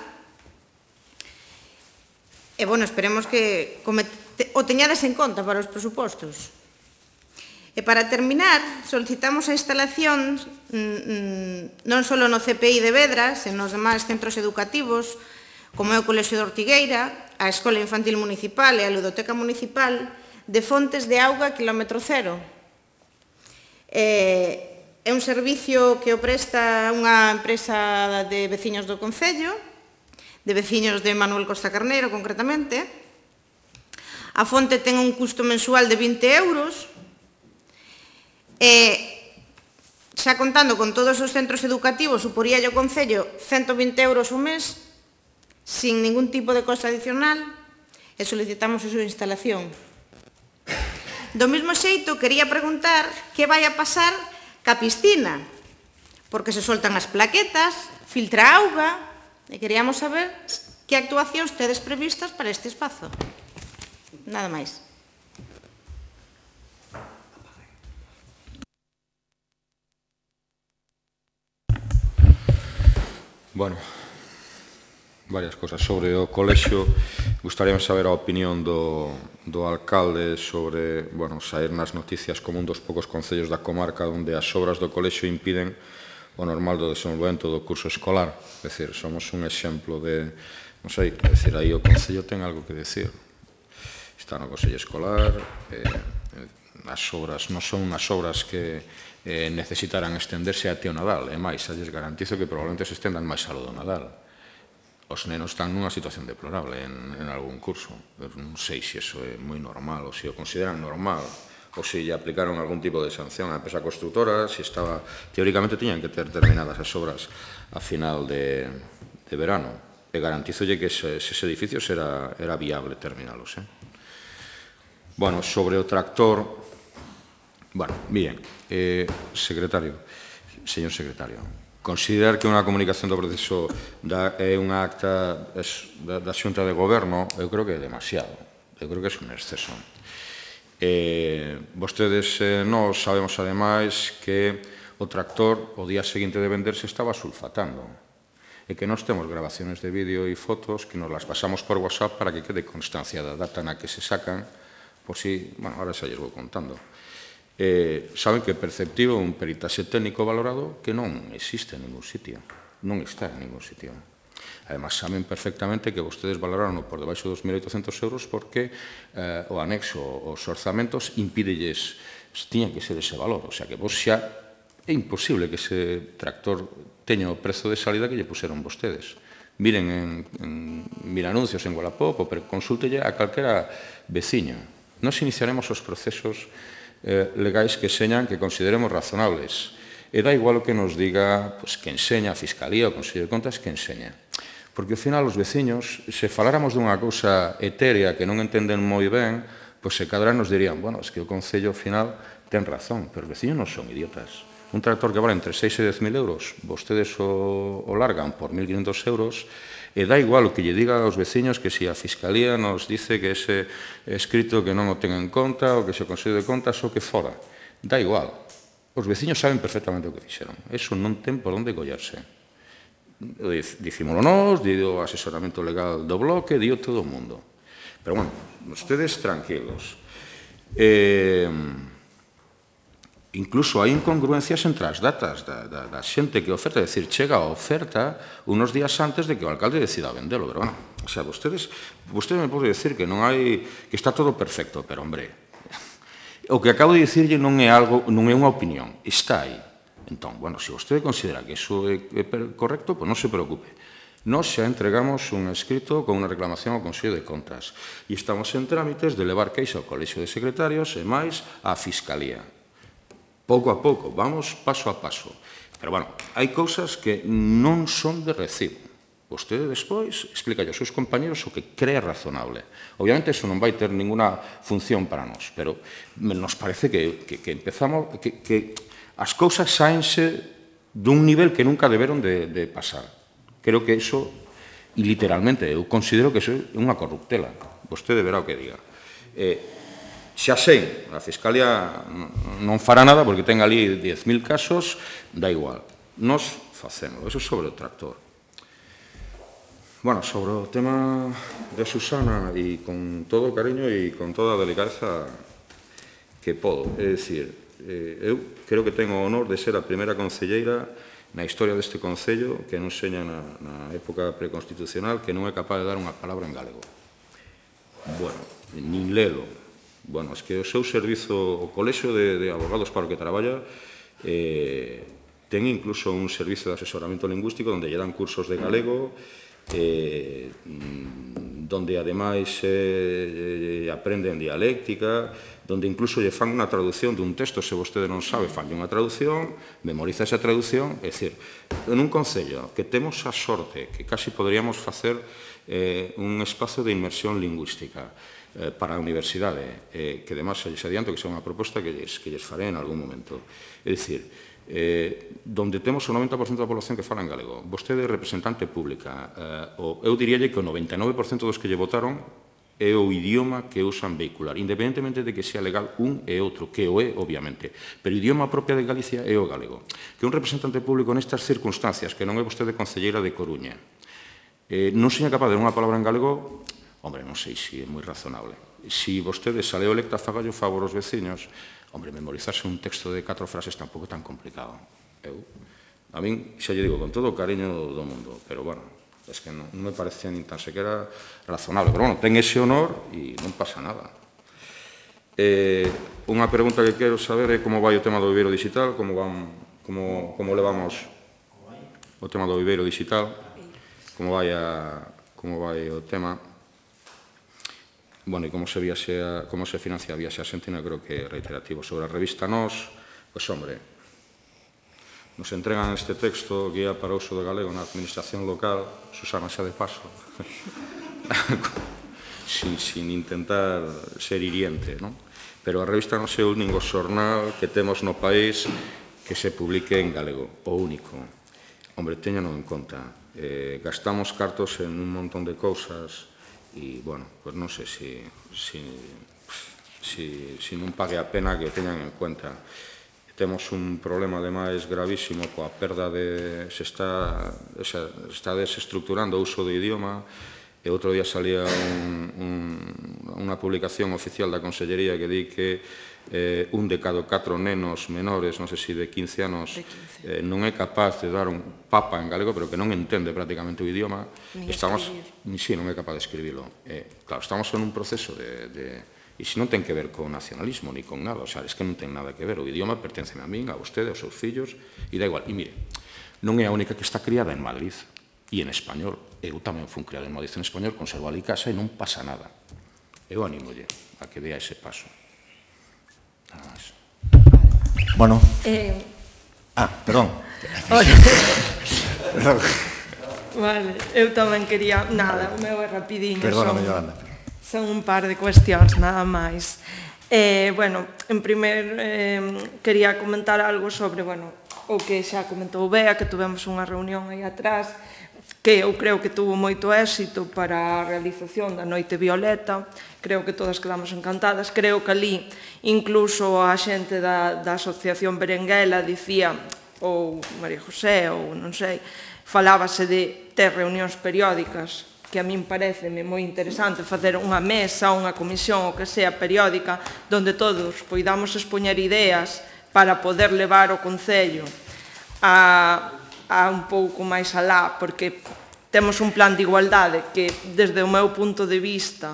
E, bueno, esperemos que o teñades en conta para os presupostos. E para terminar, solicitamos a instalación non só no C P I de Vedra, sen nos demais centros educativos, como é o Colexio de Ortigueira, a Escola Infantil Municipal e a Ludoteca Municipal, de fontes de auga quilómetro cero. É un servicio que o presta unha empresa de veciños do Concello, de veciños de Manuel Costa Carneiro, concretamente. A fonte ten un custo mensual de vinte euros, e xa contando con todos os centros educativos suporía o Concello ciento vinte euros o mes sin ningún tipo de coste adicional, e solicitamos a súa instalación. Do mesmo xeito, quería preguntar que vai a pasar ca piscina, porque se soltan as plaquetas, filtra auga, e queríamos saber que actuacións tedes previstas para este espazo. Nada máis. Bueno, varias cosas. Sobre o colexio, gustaríamos saber a opinión do, do alcalde sobre, bueno, sair nas noticias como un dos poucos concellos da comarca onde as obras do colexio impiden o normal do desenvolvemento do curso escolar. É dicir, somos un exemplo de, non sei, é dicir, aí o concello ten algo que decir. Está no consello escolar, eh, as obras non son unhas obras que eh, necesitaran estenderse até o Nadal, e máis, xa lles garantizo que probablemente se estendan máis aló do Nadal. Os nenos están nunha situación deplorable en, en algún curso. Non sei se iso é moi normal, ou se o consideran normal, ou se lle aplicaron algún tipo de sanción á empresa constructora, se estaba, teóricamente tiñan que ter terminadas as obras a final de, de verano. E garantizolle que ese, ese edificio era, era viable terminalos. Eh? Bueno, sobre o tractor, bueno, miren, eh, secretario, señor secretario, considerar que unha comunicación do proceso da, é unha acta es, da, da xunta de goberno, eu creo que é demasiado, eu creo que é un exceso. Eh, vostedes eh, nós sabemos ademais que o tractor o día seguinte de venderse estaba sulfatando, e que nós temos grabaciones de vídeo e fotos que nos las pasamos por WhatsApp para que quede constancia da data na que se sacan, por si, bueno, ahora xa lles vou contando. Eh, saben que é perceptivo un peritaxe técnico valorado que non existe en ningún sitio, non está en ningún sitio. Además, saben perfectamente que vostedes valoraron por debaixo dos mil oitocentos euros porque eh, o anexo, os orzamentos, impídelles, tiña que ser ese valor, o sea que vos xa é imposible que ese tractor teña o prezo de salida que lle puseron vostedes. Miren en, en Miranuncios, en Wallapop, pero consúltelle a calquera veciño. Nos iniciaremos os procesos eh, legais que señan que consideremos razonables. E dá igual o que nos diga pues, que enseña a Fiscalía ou o Consello de Contas que enseña. Porque, ao final, os veciños, se faláramos dunha cousa etérea que non entenden moi ben, pois se cadra nos dirían, bueno, es que o Concello, ao final, ten razón, pero os veciños non son idiotas. Un tractor que vale entre seis e dez mil euros, vostedes o, o largan por mil quinientos euros, e dá igual o que lle diga aos veciños que se a Fiscalía nos dice que ese escrito que non o ten en conta, ou que se o Consello de Contas, ou que fora. Dá igual. Os veciños saben perfectamente o que fixeron. Eso non ten por onde collarse. Dicímolo nós, dio o asesoramento legal do bloque, dio todo o mundo. Pero, bueno, ustedes tranquilos. Eh... Incluso hai incongruencias entre as datas da, da, da xente que oferta, é dicir, chega a oferta unos días antes de que o alcalde decida vendelo, pero, bueno, o sea, vostedes, vostede me pode decir que non hai, que está todo perfecto, pero, hombre, o que acabo de dicirlle non é algo, non é unha opinión, está aí. Entón, bueno, se vostede considera que iso é, é correcto, pois non se preocupe. Nos xa entregamos un escrito con unha reclamación ao Consello de Contas e estamos en trámites de levar queixa ao Colexio de Secretarios e máis á Fiscalía. Pouco a pouco, vamos paso a paso. Pero, bueno, hai cousas que non son de recibo. Vostede despois explica aos seus compañeros o que cree razonable. Obviamente, eso non vai ter ninguna función para nós, pero nos parece que, que, que empezamos, que, que as cousas saense dun nivel que nunca deberon de, de pasar. Creo que eso, e literalmente, eu considero que eso é unha corruptela. Vostede verá o que diga. Eh, Xa sei, a Fiscalía non fará nada porque ten ali dez mil casos, dá igual. Nos facemos, eso sobre o tractor. Bueno, sobre o tema de Susana, e con todo o cariño e con toda a delicadeza que podo, é dicir, eu creo que tengo o honor de ser a primeira concelleira na historia deste Concello que non seña na, na época preconstitucional que non é capaz de dar unha palabra en galego. Bueno, nin lelo. Bueno, es que o seu servizo, o colexio de, de abogados para o que traballa, eh, ten incluso un servizo de asesoramento lingüístico onde lle dan cursos de galego, eh, donde ademais eh, aprenden dialéctica, donde incluso lle fan unha traducción dun texto, se vostede non sabe, fan unha traducción, memoriza esa traducción, é dicir, en un concello que temos a sorte, que casi poderíamos facer eh, un espazo de inmersión lingüística, para a universidade, eh, que además se adianto que sea unha proposta que lles, que lles faré en algún momento. É dicir, eh, donde temos o noventa por cento da población que fala en galego, vostede é representante pública, eh, o, eu diríalle que o noventa e nove por cento dos que lle votaron é o idioma que usan vehicular, independentemente de que sea legal un e outro, que o é, obviamente, pero o idioma propia de Galicia é o galego. Que un representante público nestas circunstancias, que non é vostede concelleira de Coruña, eh, non seña capaz de unha palabra en galego, hombre, non sei se é moi razonable. Se vostede sale electa, fagallo favor aos veciños, hombre, memorizarse un texto de catro frases tampouco é tan complicado. Eu, a min, xa lle digo, con todo o cariño do mundo, pero, bueno, es que non, non me parecía nin tan sequera razonable. Pero, bueno, ten ese honor e non pasa nada. Eh, unha pregunta que quero saber é como vai o tema do viveiro digital, como, van, como, como levamos o tema do viveiro digital, como vai, a, como vai o tema. Bueno, e como se, viaxe a, como se financia a Viaxe Argentina, creo que é reiterativo. Sobre a revista Nós, pois, hombre, nos entregan este texto, Guía para o uso do galego na administración local, Susana xa de paso, sin, sin intentar ser hiriente, non? Pero a revista Nós é o único xornal que temos no país que se publique en galego, o único. Hombre, teñano en conta. Eh, gastamos cartos en un montón de cousas, e, bueno, pues non sei se, se, se, se non pague a pena que o teñan en cuenta. Temos un problema, ademais, gravísimo coa perda de... se está, se está desestructurando o uso do idioma, e outro día salía un, un, unha publicación oficial da Consellería que di que eh, un de cada catro nenos menores, non sei se de quince anos, eh, non é capaz de dar un papa en galego, pero que non entende prácticamente o idioma. Ni estamos, escribir. sí, non é capaz de escribilo. Eh, claro, estamos en un proceso de... de e se non ten que ver con nacionalismo ni con nada, o sea, es que non ten nada que ver. O idioma pertence a min, a vostede, aos seus fillos, e da igual. E mire, non é a única que está criada en Madrid, e en español. Eu tamén fui criado en Madrid en español, conservo ali casa e non pasa nada. Eu anímolle a que dea ese paso. Nada máis. Bueno. Eh... Ah, perdón. Hola. Perdón. Vale, eu tamén quería... Nada, o meu é rapidinho. Perdóname, son- Yolanda. Son un par de cuestións, nada máis. Eh, bueno, en primer, eh, quería comentar algo sobre, bueno, o que xa comentou Bea, que tuvemos unha reunión aí atrás, que eu creo que tuvo moito éxito para a realización da Noite Violeta. Creo que todas quedamos encantadas. Creo que ali, incluso a xente da, da Asociación Berenguela dicía, ou María José, ou non sei, falábase de ter reunións periódicas, que a min pareceme moi interesante facer unha mesa, unha comisión, o que sea, periódica, donde todos poidamos expoñer ideas para poder levar o Concello a, a un pouco máis alá, porque temos un plan de igualdade que, desde o meu punto de vista,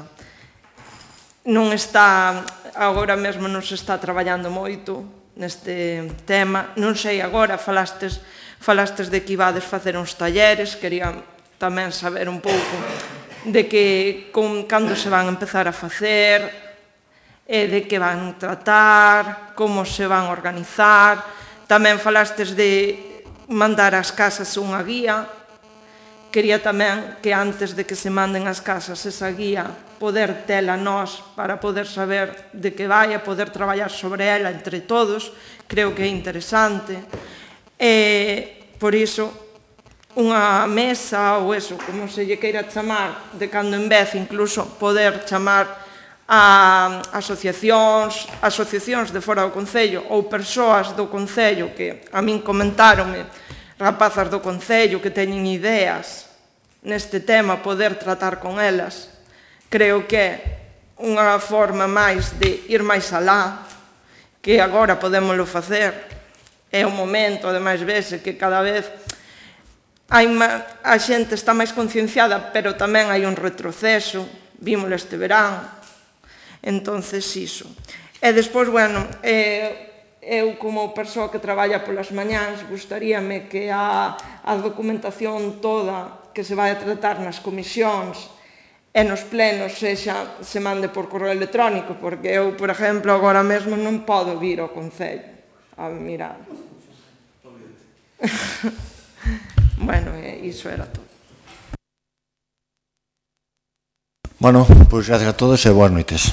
non está, agora mesmo non se está traballando moito neste tema. Non sei agora, falastes, falastes de que ibades facer uns talleres, quería tamén saber un pouco de que, con, cando se van a empezar a facer, e de que van tratar, como se van a organizar. Tamén falastes de mandar ás casas unha guía. Quería tamén que antes de que se manden ás casas esa guía, poder tela nós para poder saber de que vai e poder traballar sobre ela entre todos. Creo que é interesante. E, por iso, unha mesa ou eso, como se lle queira chamar, de cando en vez, incluso poder chamar a asociacións, asociacións de fora do Concello ou persoas do Concello que a min comentáronme, rapazas do Concello que teñen ideas neste tema, poder tratar con elas. Creo que é unha forma máis de ir máis alá, que agora podémoslo facer. É o momento, ademais, vese que cada vez hai má, a xente está máis concienciada, pero tamén hai un retroceso, vímolo este verán. Entonces, iso. E despois, bueno, eh, eu como persoa que traballa polas mañáns, gustaríame que a, a documentación toda que se vai a tratar nas comisións e nos plenos sexa, se mande por correo electrónico, porque eu, por exemplo, agora mesmo non podo vir ao Concello a mirar. Bueno, eh, iso era todo. Bueno, pois gracias a todos e boas noites.